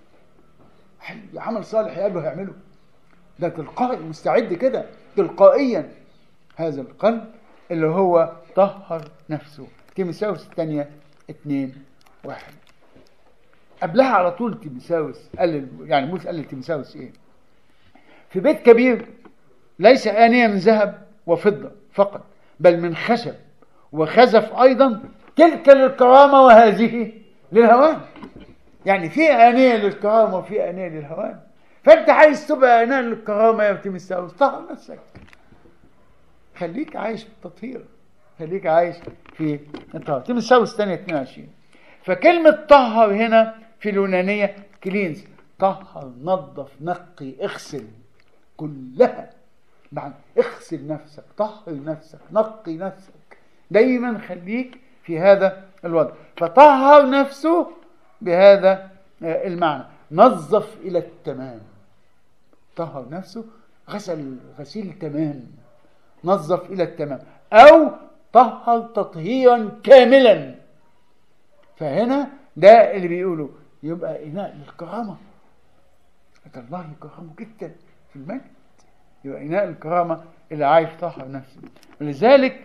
عمل صالح يقابله يعمله، ده تلقائي مستعد كده تلقائيا. هذا القلب اللي هو طهر نفسه. تيموثاوس الثانية 2:1. قبلها على طول تيموثاوس قال، يعني موسى قال لتيموثاوس ايه؟ في بيت كبير ليس آنية من ذهب وفضة فقط، بل من خشب وخزف أيضا، تلك للكرامة وهذه للهوان. يعني في آنية للكرامة وفي آنية للهوان. فأنت عايز تبقى آنية للكرامة يا تيموثاوس، طهر نفسك، خليك عايش في التطهير، خليك عايش في الطهر. تيموثاوس الثانية 22. فكلمة طهر هنا في اليونانية كلينز، طهر، نظف، نقي، اغسل كلها. معنى اغسل نفسك، طهر نفسك، نقي نفسك، دايما خليك في هذا الوضع. فطهر نفسه بهذا المعنى، نظف إلى التمام. طهر نفسه، غسل غسيل تمام، نظف إلى التمام، أو طهر تطهيرا كاملا. فهنا ده اللي بيقوله يبقى إناء للكرامة. الله يكرمه جدا في المجد، يبقى إناء الكرامة اللي عايش طهر نفسه. ولذلك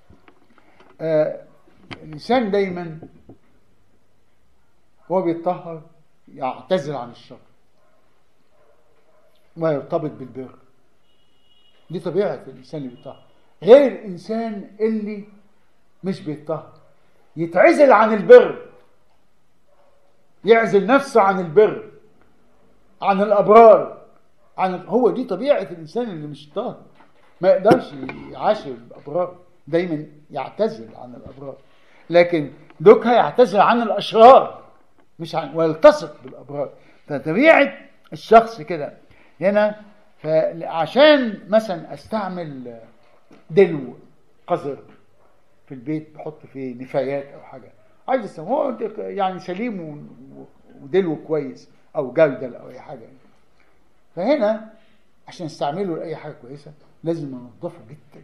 الإنسان دايما هو بيتطهر يعتزل عن الشر ويرتبط بالبر. دي طبيعة الإنسان اللي بيتطهر. غير الإنسان اللي مش بيتطهر يتعزل عن البر، يعزل نفسه عن البر، عن الأبرار، هو دي طبيعة الإنسان اللي مش طاهر، ما يقدرش يعاشر الأبرار، دايما يعتزل عن الأبرار. لكن دوكها يعتزل عن الأشرار مش ويلتصق بالأبرار. فطبيعة الشخص كده هنا. فعشان مثلا استعمل دلو قذر في البيت، بحط فيه نفايات او حاجه، عايز استعمله يعني سليم ودلو كويس او جردل او اي حاجه. فهنا عشان استعمله لاي حاجه كويسه لازم انضفه جدا،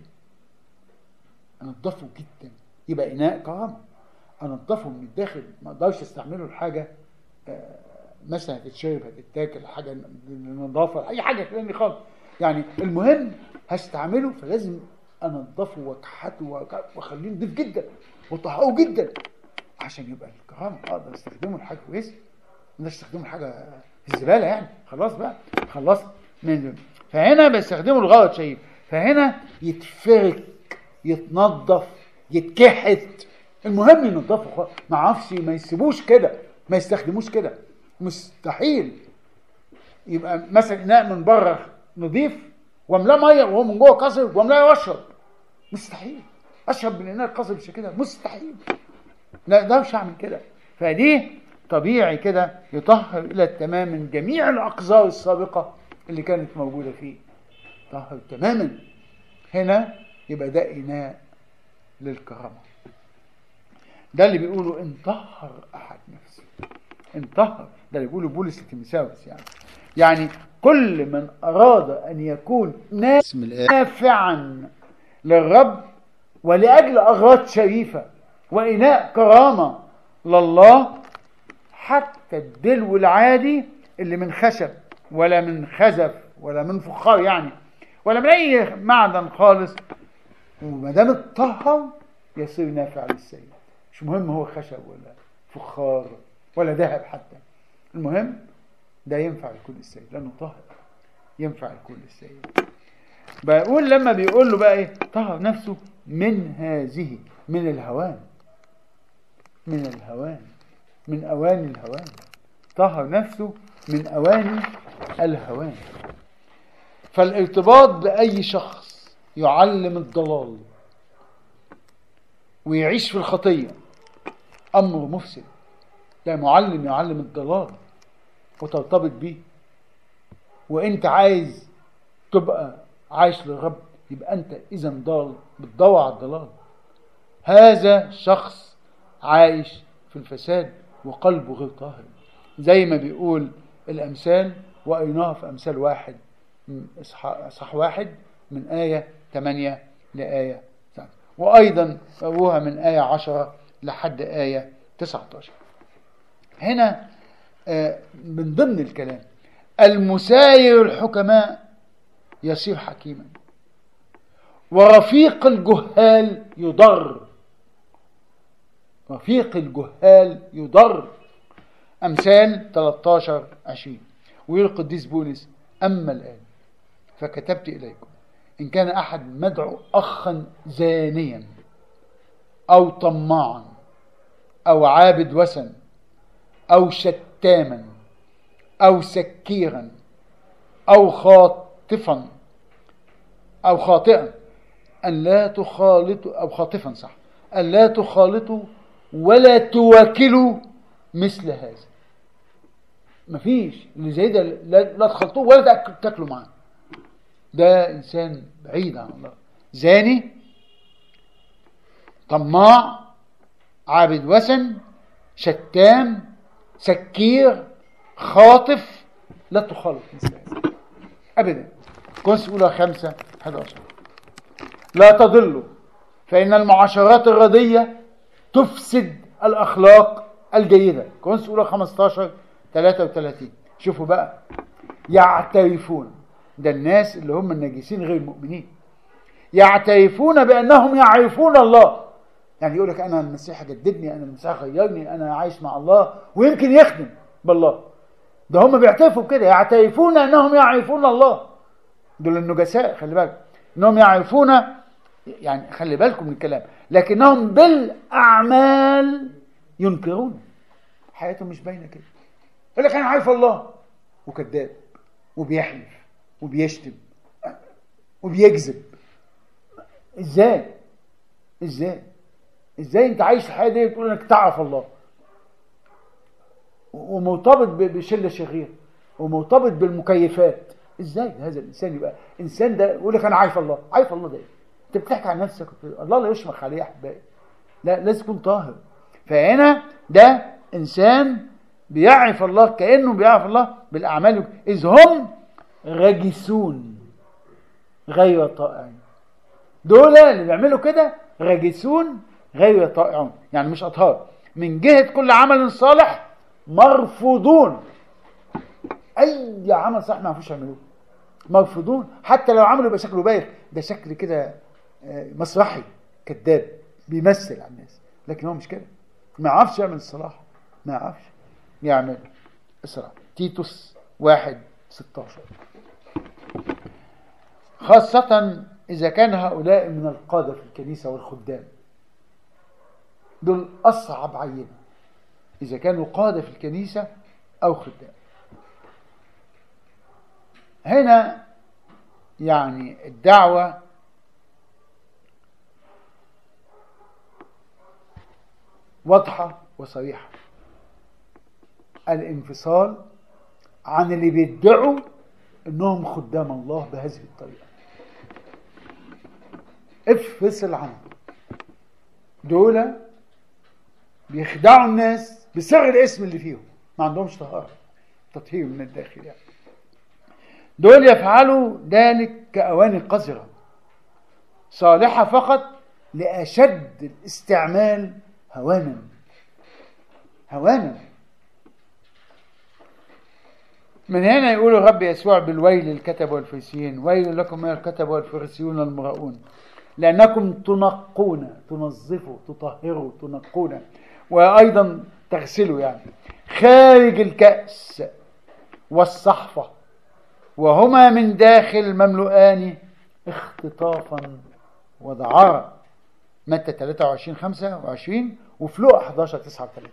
انضفه جدا، يبقى اناء كرامه، انضفه من الداخل. ما اقدرش استعمله لحاجه مثلا هتتشرب هتتاكل، حاجه للنظافه، اي حاجه تاني خالص. يعني المهم هستعمله، فلازم انضفه واكحته واخليه نضيف جدا وطهقه جدا عشان يبقى الكرامه اقدر استخدمه لحاجه كويسه، مش استخدمه لحاجه في الزباله. يعني خلاص بقى، خلاص من. فهنا بستخدمه لغرض شيء. فهنا يتفرك، يتنظف، يتكحت. المهم ينضفه، ما عرفش ما يسيبوش كده، ما يستخدموش كده. مستحيل يبقى مثلا اناء من بره نظيف واملاه ميه وهو من جوه قذر واملاه واشرب. مستحيل اشرب من اناء قذر بالشكل كده، مستحيل، لا اقدرش اعمل كده. فدي طبيعي كده يطهر الى التمام من جميع الاقذار السابقه اللي كانت موجوده فيه، طهر تماما. هنا يبقى ده اناء للكرامه. ده اللي بيقولوا ان طهر احد نفسه، ان طهر، ده اللي بيقولوا بولس لتيموثاوس. يعني كل من اراد ان يكون نافعا للرب ولاجل اغراض شريفه واناء كرامه لله، حتى الدلو العادي اللي من خشب ولا من خزف ولا من فخار، يعني ولا من اي معدن خالص، وما دام اتطهر يصير نافع للسيد. مش مهم هو خشب ولا فخار ولا ذهب حتى، المهم ده ينفع لكل السيد لانه طاهر، ينفع لكل السيد. بقول لما بيقول له بقى ايه؟ طهر نفسه من هذه، من الهوان، من الهوان، من اواني الهوان. طهر نفسه من اواني الهوان. فالارتباط باي شخص يعلم الضلال ويعيش في الخطيه امر مفسد. ده معلم يعلم الضلال وترتبط بيه، وانت عايز تبقى عايش للرب، يبقى انت اذا ضال، بتدور على الضلال. هذا شخص عايش في الفساد وقلبه غير طاهر، زي ما بيقول الامثال، وقريناها في امثال 1 إصحاح 1 من آية 8 لآية 9، وأيضا أبوها من آية 10 لحد آية 19. هنا من ضمن الكلام: المساير الحكماء يصير حكيما، ورفيق الجهال يضر. رفيق الجهال يضر. أمثال 13:20. ويقول القديس بولس: أما الآن فكتبت إليكم إن كان أحد مدعو أخا زانيا أو طماعا أو عابد وثن أو شتاما أو سكيرا أو خاطفا أو خاطئا أن لا تخالطوا، أو خاطفا صح، أن لا تخالطوا ولا تواكلوا مثل هذا. مفيش اللي زي ده، لا تخلطوه ولا تاكلوا معاه. ده إنسان بعيد عن الله، زاني، طماع، عابد وثن، شتام، سكير، خاطف. لا تخالط مثل هذا أبدا. كونس أولى 5:11. لا تضلوا فإن المعاشرات الردية تفسد الأخلاق الجيدة. كونس أولى 15:33. شوفوا بقى: يعترفون، ده الناس اللي هم النجسين غير المؤمنين، يعترفون بأنهم يعرفون الله. يعني يقول لك أنا المسيح جددني، أنا المسيح غيرني، أنا عايش مع الله، ويمكن يخدم بالله. ده هم بيعترفوا بكده، يعترفون أنهم يعرفون الله. دول النجساء، خلي بالك أنهم يعرفون، يعني خلي بالكم من الكلام، لكنهم بالأعمال ينكرون. حياتهم مش باينة كده. يقول لك أنا عارف الله وكذاب وبيحلف وبيشتم وبيكذب. ازاي انت عايش الحياه دي وتقول انك تعرف الله ومرتبط بشله شريره ومرتبط بالمكيفات؟ ازاي هذا الانسان يبقى انسان ده يقول لك انا عارف الله؟ عارف الله ده انت بتحكي عن نفسك. الله لا يشمخ عليه يا احبائي، لا، لازم يكون طاهر. فهنا ده انسان بيعرف الله، كانه بيعرف الله بالاعمال، اذ هم رجسون غير طائعين. دول اللي بيعملوا كده رجسون غير طائعون، يعني مش اطهار، من جهه كل عمل صالح مرفوضون. اي عمل صالح ما يعرفوش يعملوه، مرفوضون. حتى لو عملوا يبقى شكله بايخ، ده شكل كده مسرحي، كذاب، بيمثل على الناس، لكن هو مش كده. ما يعرفش يعمل الصلاح، ما يعرفش يعمل الصلاح. تيتوس 1:16. خاصة إذا كان هؤلاء من القادة في الكنيسة والخدام، دول أصعب عينة إذا كانوا قادة في الكنيسة أو خدام. هنا يعني الدعوة واضحة وصريحة: الانفصال عن اللي بيدعوا انهم خدام الله بهذه الطريقة. افصل عنهم. دول بيخدعوا الناس بسر الاسم اللي فيهم، ما عندهمش طهارة، تطهير من الداخل يعني. دول يفعلوا ذلك كأواني قذرة صالحة فقط لأشد الاستعمال هوانا. من هنا يقول الرب يسوع بالويل للكتبة والفريسيين: ويل لكم يا الكتبة والفريسيون المراؤون، لأنكم تنقون، تنظفوا، تطهروا، تنقون، وأيضا تغسلوا يعني خارج الكأس والصحفة، وهما من داخل مملوءان اختطافا ودعارة. متى 23:25 وفي لوقا 11:39.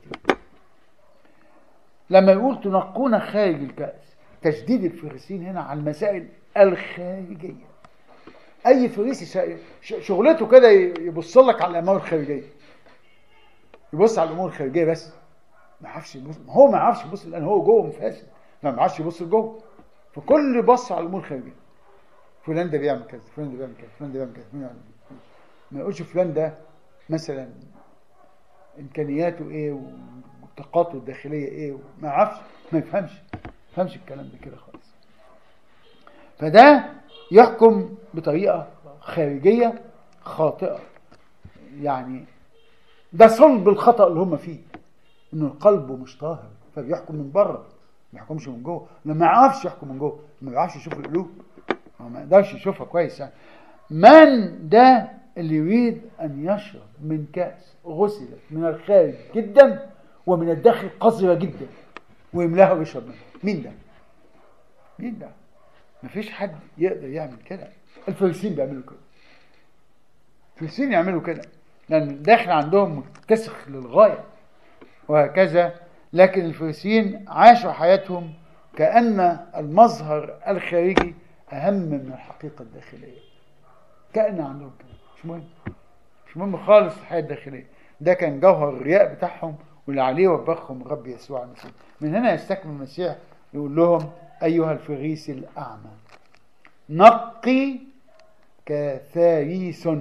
لما يقول تنقون خارج الكأس، تشديد الفريسيين هنا على المسائل الخارجية. أي فريسي شغلته كده يبص لك على الأمور الخارجية، يبص على الأمور الخارجية بس، ما يعرفش يبص. هو ما يعرفش يبص لأن هو جوه مفاسد، ما يعرفش يبص لجوه، فكل بص على الأمور الخارجية. فلان ده بيعمل كذا، فلان ده بيعمل كذا، فلان ده بيعمل كذا. ما يقولش فلان ده مثلا إمكانياته إيه وطاقاته الداخلية إيه، ما يعرفش، ما يفهمش الكلام ده كده خالص. فده يحكم بطريقة خارجية خاطئة، يعني ده صلب الخطأ اللي هم فيه، انه القلب مش طاهر فبيحكم من بره، ما يحكمش من جوه. ما يعرفش يحكم من جوه، ما يعرفش يشوف القلوب، ما يقدرش يشوفها كويس. يعني من ده اللي يريد ان يشرب من كأس غسلت من الخارج جدا ومن الداخل قذرة جدا ويملاها ويشرب منها؟ مين ده؟ مين ده؟ مفيش حد يقدر يعمل كده. الفريسيين بيعملوا كده، الفريسيين يعملوا كده لان الداخل عندهم متسخ للغاية وهكذا. لكن الفريسيين عاشوا حياتهم كأن المظهر الخارجي أهم من الحقيقة الداخلية، كأن عندهم كده مش مهم، مش مهم خالص الحياة الداخلية. ده كان جوهر الرياء بتاعهم واللي عليه وبخهم الرب يسوع المسيح. من هنا يستكمل المسيح يقول لهم أيها الفريسي الأعمى نقي كثاريس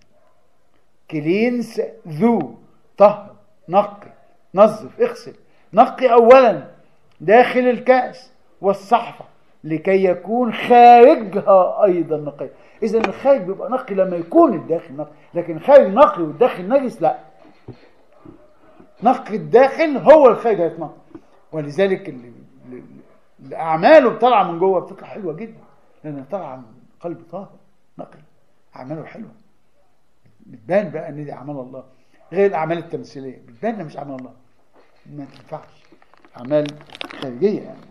كلينس ذو طهر، نقي، نظف، اغسل، نقي أولا داخل الكأس والصحفة لكي يكون خارجها أيضا نقي. إذا الخارج بيبقى نقي لما يكون الداخل نقي، لكن الخارج نقي والداخل نجس لا. نقي الداخل هو الخارج هيتنقي. ولذلك اللي أعماله بتطلع من جوه بتطلع حلوة جدا لأنها طالعة من قلب طاهر نقي، أعماله حلوة، بتبان بقى ان دي اعمال الله غير الاعمال التمثيليه، بتبان ان مش اعمال الله، ما تنفعش اعمال خارجيه يعني.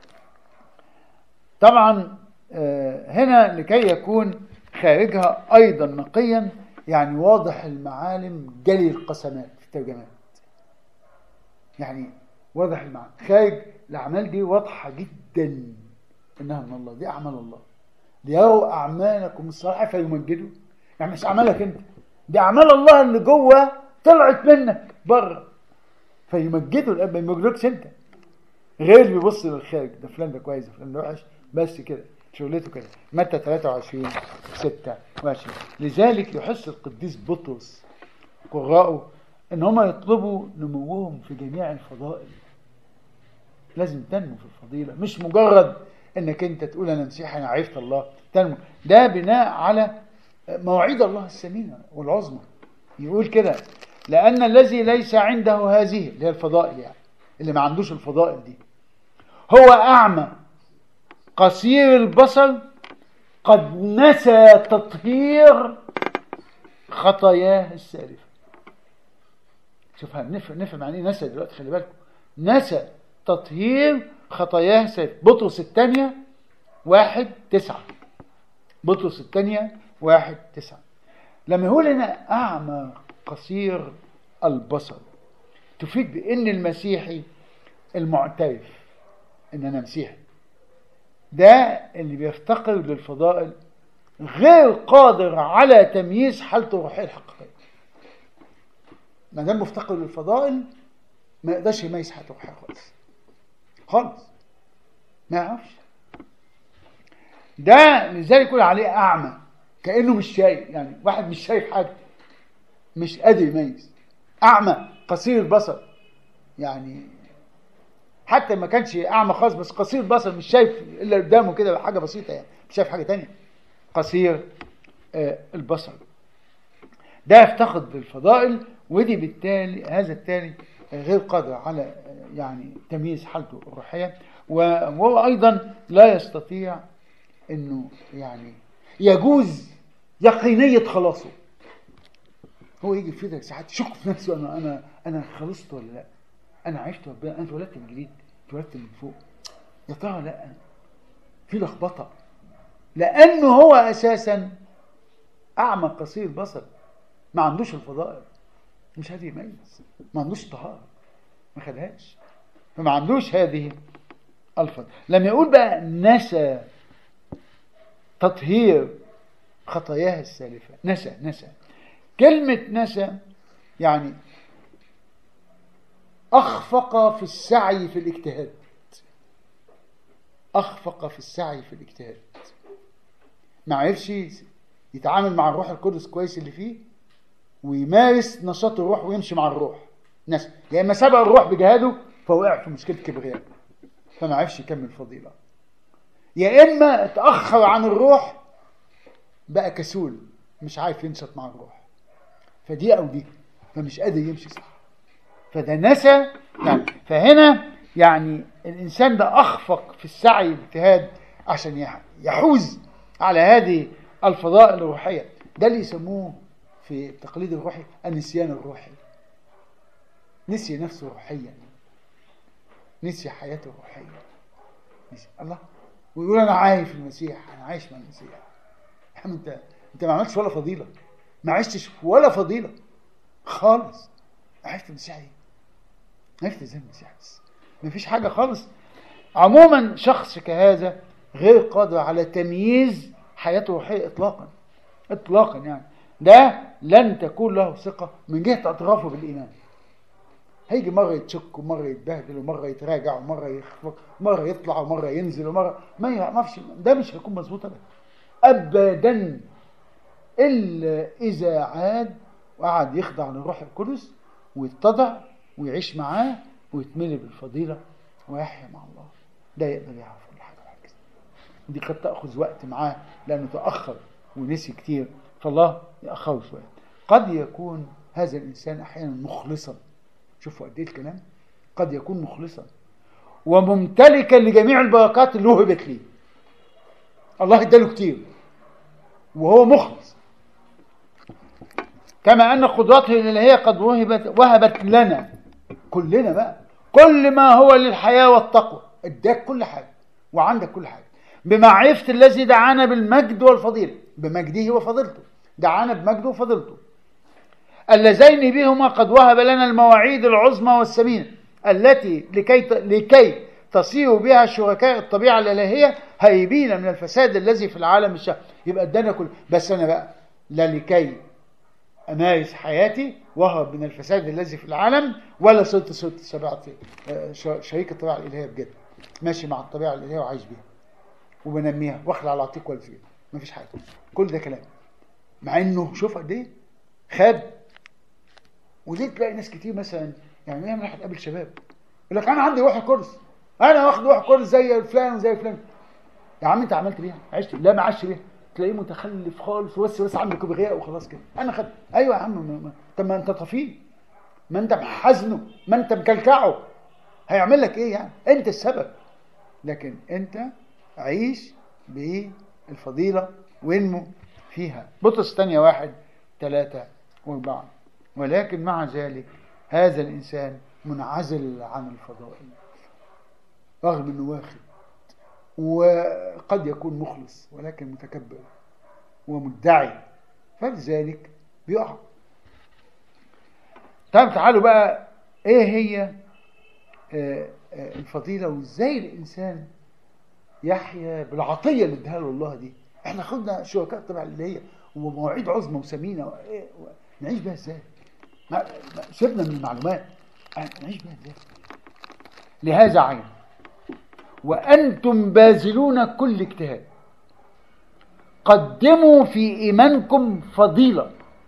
طبعا هنا لكي يكون خارجها ايضا نقيا يعني واضح المعالم جلي القسمات في الترجمات، يعني واضح المعالم خارج الاعمال دي واضحه جدا انها من الله، دي اعمال الله. ليروا اعمالكم الصالحه فيمجدوا، يعني مش اعمالك انت، دي اعمال الله اللي جوه طلعت منك بره فيمجدوا الاب، ما يمجدوكش انت. غير اللي بيبص للخارج، ده فلان ده كويس ده فلان ده وحش، بس كده شغلته كده. متى 23:26. لذلك يحس القديس بطرس قراءه ان هم يطلبوا نموهم في جميع الفضائل. لازم تنمو في الفضيله، مش مجرد انك انت تقول انا مسيحي انا عرفت الله، تنمو. ده بناء على مواعيد الله الثمينه والعظمى. يقول كده لان الذي ليس عنده هذه اللي هي الفضائل، يعني اللي ما عندوش الفضائل دي، هو اعمى قصير البصر قد نسى تطهير خطاياه السالفه. شوف نفهم يعني ايه نسى دلوقتي، خلي بالكم، نسى تطهير خطاياه السالفه. بطرس الثانيه 1:9. بطرس الثانيه 1:9 لما يقول هنا اعمى قصير البصر تفيد بان المسيحي المعترف ان انا مسيحي ده اللي بيفتقر للفضائل غير قادر على تمييز حالته الروحيه الحقيقيه. ما دام مفتقر للفضائل ما يقدرش يميز حالته الروحيه خالص خالص، ما يعرفش. ده لذلك يقول عليه اعمى، كانه مش شايف، يعني واحد مش شايف حاجه، مش قادر يميز. اعمى قصير البصر، يعني حتى ما كانش اعمى خالص بس قصير البصر، مش شايف الا قدامه كده حاجه بسيطه، يعني مش شايف حاجه تانية. قصير البصر ده يفتقد للفضائل، ودي بالتالي هذا التالي غير قادر على يعني تمييز حالته الروحيه، وهو ايضا لا يستطيع انه يعني يجوز يقينيه خلاصه. هو يجي في ذلك ساعات يشك في نفسه، انا خلصت ولا لا، انا عشت ربنا، انا اتولدت من جديد، اتولدت من فوق، يا ترى لا، في لخبطه، لانه هو اساسا اعمى قصير البصر، ما عندوش الفضائل، مش هذه يميز، ما عندوش طهاره، ما خدهاش، فما عندوش هذه الفضل. لما يقول بقى نسى تطهير خطاياه السالفه، نسى كلمه نسى يعني أخفق في السعي في الاجتهاد، أخفق في السعي في الاجتهاد، ما عرفش يتعامل مع الروح القدس كويس اللي فيه ويمارس نشاط الروح ويمشي مع الروح. ناس يا إما سبق الروح بجهاده فوقع في مشكلة كبرياء فما عرفش يكمل فضيلة، يا إما اتأخر عن الروح بقى كسول مش عارف ينشط مع الروح، فدي أو دي، فمش قادر يمشي صح، فده نسى يعني. فهنا يعني الإنسان ده أخفق في السعي والاجتهاد عشان يحوز على هذه الفضائل الروحية. ده اللي يسموه في التقليد الروحي النسيان الروحي. نسي نفسه روحيا، نسي حياته روحيا، نسي الله، ويقول أنا عايش في المسيح، أنا عايش مع المسيح. أنت ما عملتش ولا فضيلة، ما عشتش ولا فضيلة خالص. عرفت المسيح ايه؟ عرفت ازاي المسيح بس، مفيش حاجة خالص. عموما شخص كهذا غير قادر على تمييز حياته الروحية اطلاقا اطلاقا. يعني ده لن تكون له ثقة من جهة اعترافه بالإيمان. هيجي مرة يتشك ومرة يتبهدل ومرة يتراجع ومرة يخفق، مرة يطلع ومرة ينزل ومرة ما فيش، ده مش هيكون مظبوط ابدا الا اذا عاد وقعد يخضع للروح القدس ويتضع ويعيش معاه ويتملي بالفضيلة ويحيا مع الله. ده يقدر يعرف كل حاجة بعد كده. دي قد تأخذ وقت معاه لأنه تأخر ونسي كتير، فالله يأخره شوية. قد يكون هذا الإنسان أحيانا مخلصا، شوفوا قد إيه الكلام، قد يكون مخلصا وممتلكا لجميع البركات اللي وهبت ليه، الله اداله كتير وهو مخلص، كما أن قدرته الإلهية قد وهبت لنا كلنا بقى كل ما هو للحياة والتقوى. اداك كل حاجة وعندك كل حاجة بمعرفة الذي دعانا بالمجد والفضيلة، بمجده وفضيلته، دعانا بمجده وفضيلته اللذين بهما قد وهب لنا المواعيد العظمى والثمينة التي لكي تصير بها شركاء الطبيعة الإلهية هيبين من الفساد الذي في العالم الشر. يبقى ادانا كل، بس أنا بقى لا لكي أمارس حياتي وهرب من الفساد الذي في العالم، ولا صرت شريك الطبيعة الإلهية بجد، ماشي مع الطبيعة الإلهية وعايش بيها وبنميها واخلع على العتيق والفيل، مفيش حاجة. كل ده كلام، مع إنه شوف قد إيه خد. وليه تلاقي ناس كتير مثلا يعني ايه، راح تقابل شباب يقول لك انا عندي روح القدس، انا واخد روح القدس زي فلان وزي فلان. يا عم انت عملت بيها؟ عشت؟ لا ما عشت بيها. تلاقيه متخلف خالص بس عنده كبرياء وخلاص كده. انا خد، ايوه يا عم، طب ما انت طفيل، ما انت محزنه، ما انت مكلكعه، هيعمل لك ايه يعني؟ انت السبب. لكن انت عيش بالفضيله وانمو فيها. بطرس الثانية 1:3-4. ولكن مع ذلك هذا الإنسان منعزل عن الفضائل رغم أنه واخد، وقد يكون مخلص ولكن متكبر ومدعي، فلذلك بيقع. طيب تعالوا بقى ايه هي الفضيلة وازاي الإنسان يحيا بالعطية اللي اداها له الله دي. احنا خدنا شركاء طبعا اللي هي ومواعيد عظمى وثمينة، نعيش بها ازاي؟ سيبنا من المعلومات، نعيش بها ازاي؟ لهذا عين وأنتم باذلون كل اجتهاد قدموا في إيمانكم فضيلة.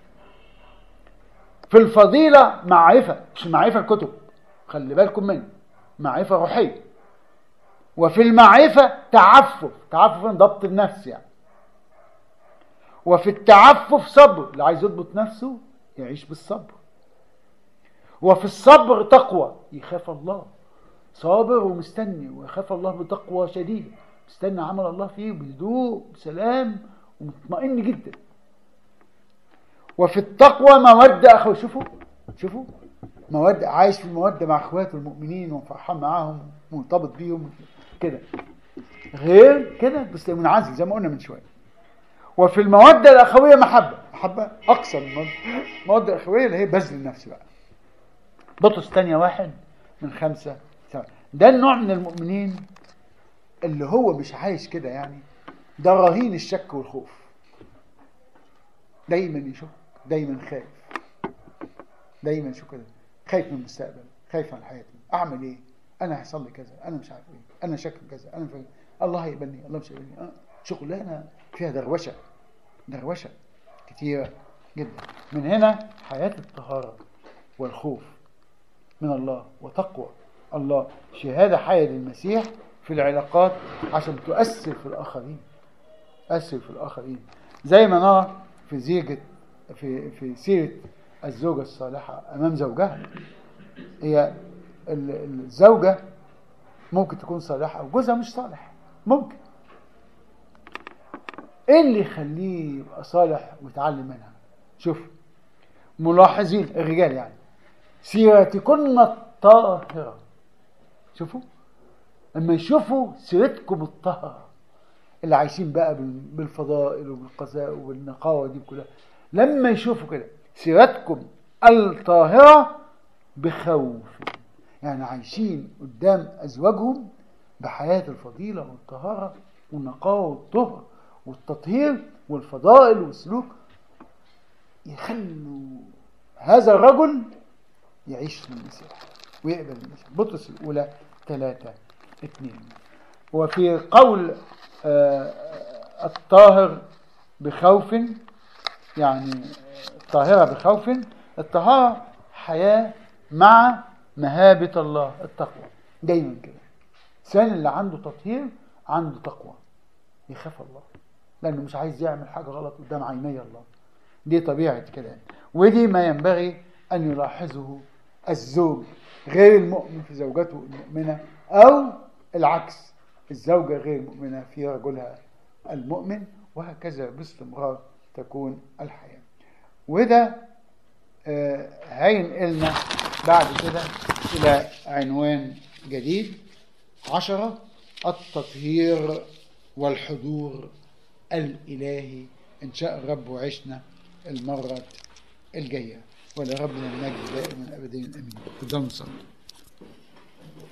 في الفضيلة معرفة، مش معرفة الكتب، خلي بالكم منه، معرفة روحية. وفي المعرفة تعفف ضبط النفس يعني. وفي التعفف صبر، اللي عايز يضبط نفسه يعيش بالصبر. وفي الصبر تقوى، يخاف الله، صابر ومستني ويخاف الله بتقوى شديدة، مستني عمل الله فيه بهدوء بسلام ومطمئن جدا. وفي التقوى مودة أخوة، شوفوا مودة، عايش في المودة مع أخواته المؤمنين وفرحان معاهم مرتبط بيهم كده، غير كده بس منعزل زي ما قلنا من شوية. وفي المودة الأخوية محبة أقصى من المودة الأخوية اللي هي بذل النفس بقى. بطرس الثانية 1:5-7. ده النوع من المؤمنين اللي هو مش عايش كده يعني، ده رهين الشك والخوف، دايما يشك، دايما خايف، دايما شو كده، خايف من المستقبل، خايف عن حياتي، اعمل ايه، انا هيحصل لي كذا، انا مش عارف ايه، انا شاكك كذا، انا فاهم الله هيقبلني، الله مش هيقبلني. شغلانه فيها دروشه كتيره جدا. من هنا حياه الطهاره والخوف من الله وتقوى الله، شهاده حيه للمسيح في العلاقات عشان تؤثر في الآخرين، تؤثر في الآخرين، زي ما نرى في سيرة الزوجة الصالحة أمام زوجها. هي الزوجة ممكن تكون صالحة وجوزها مش صالح، ممكن. ايه اللي يخليه يبقى صالح ويتعلم منها؟ شوف، ملاحظين الرجال يعني سيرتكن الطاهرة. شوفوا لما يشوفوا سيرتكم الطاهرة اللي عايشين بقى بالفضائل وبالقذاء وبالنقاوة دي كلها، لما يشوفوا كده سيرتكم الطاهرة بخوف، يعني عايشين قدام أزواجهم بحياة الفضيلة والطهارة والنقاوة والطهر والتطهير والفضائل والسلوك، يخلوا هذا الرجل يعيش في المسيح ويقبل المسيح. بطرس الأولى 3:2. وفي قول الطاهر بخوف، يعني الطاهرة بخوف، الطهارة حياة مع مهابة الله، التقوى. دايما كده الإنسان اللي عنده تطهير عنده تقوى، يخاف الله لأنه مش عايز يعمل حاجة غلط قدام عيني الله. دي طبيعة كلام، ودي ما ينبغي أن يلاحظه الزوج غير المؤمن في زوجته المؤمنة، أو العكس، الزوجة غير المؤمنة في رجلها المؤمن، وهكذا باستمرار تكون الحياة. وده هينقلنا بعد كده إلى عنوان جديد، 10 التطهير والحضور الإلهي، إن شاء الرب وعشنا المرة الجاية. ولربنا المجد دائما أبدا، أمين. تفضلوا صلوا.